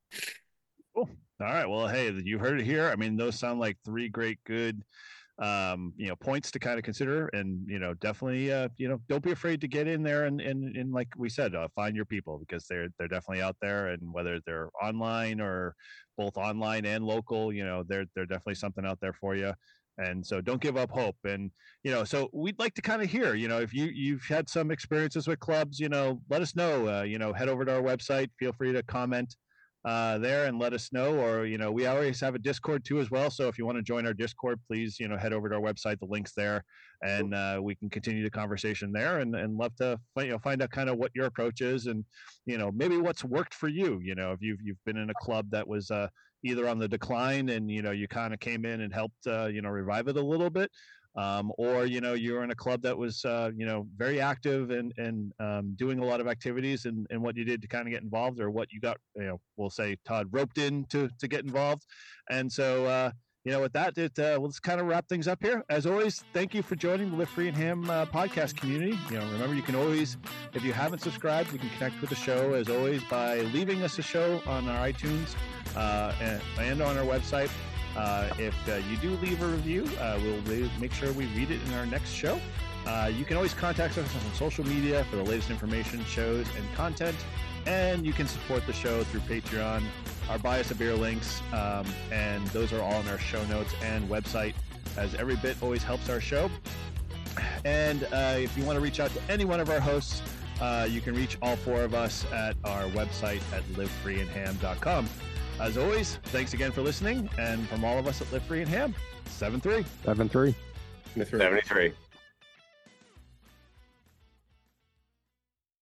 cool. All right. Well, hey, you heard it here. I mean, those sound like three great, good, um, you know, points to kind of consider, and you know, definitely, uh, you know, don't be afraid to get in there and and, and like we said, uh, find your people, because they're they're definitely out there, and whether they're online or both online and local, you know, they're they're definitely something out there for you. And so don't give up hope. And, you know, so we'd like to kind of hear, you know, if you, you've had some experiences with clubs, you know, let us know, uh, you know, head over to our website, feel free to comment uh, there and let us know, or, you know, we always have a Discord too as well. So if you want to join our Discord, please, you know, head over to our website, the link's there, and uh, we can continue the conversation there, and, and love to, you know, find out kind of what your approach is, and, you know, maybe what's worked for you, you know, if you've, you've been in a club that was, uh, either on the decline and, you know, you kind of came in and helped, uh, you know, revive it a little bit. Um, or, you know, you're in a club that was, uh, you know, very active and, and um, doing a lot of activities, and, and what you did to kind of get involved, or what you got, you know, we'll say Todd roped in to, to get involved. And so, uh, you know, with that, it, uh, let's kind of wrap things up here. As always, thank you for joining the Live Free and Ham uh, podcast community. You know, remember, you can always, if you haven't subscribed, you can connect with the show, as always, by leaving us a show on our iTunes uh, and, and on our website. Uh, if uh, you do leave a review, uh, we'll re- make sure we read it in our next show. Uh, you can always contact us on social media for the latest information, shows, and content. And you can support the show through Patreon. Our Buy Us a Beer links, um, and those are all in our show notes and website, as every bit always helps our show. And uh, if you want to reach out to any one of our hosts, uh, you can reach all four of us at our website at live free and ham dot com. As always, thanks again for listening, and from all of us at Live Free and Ham, seven three. seven three. seventy-three.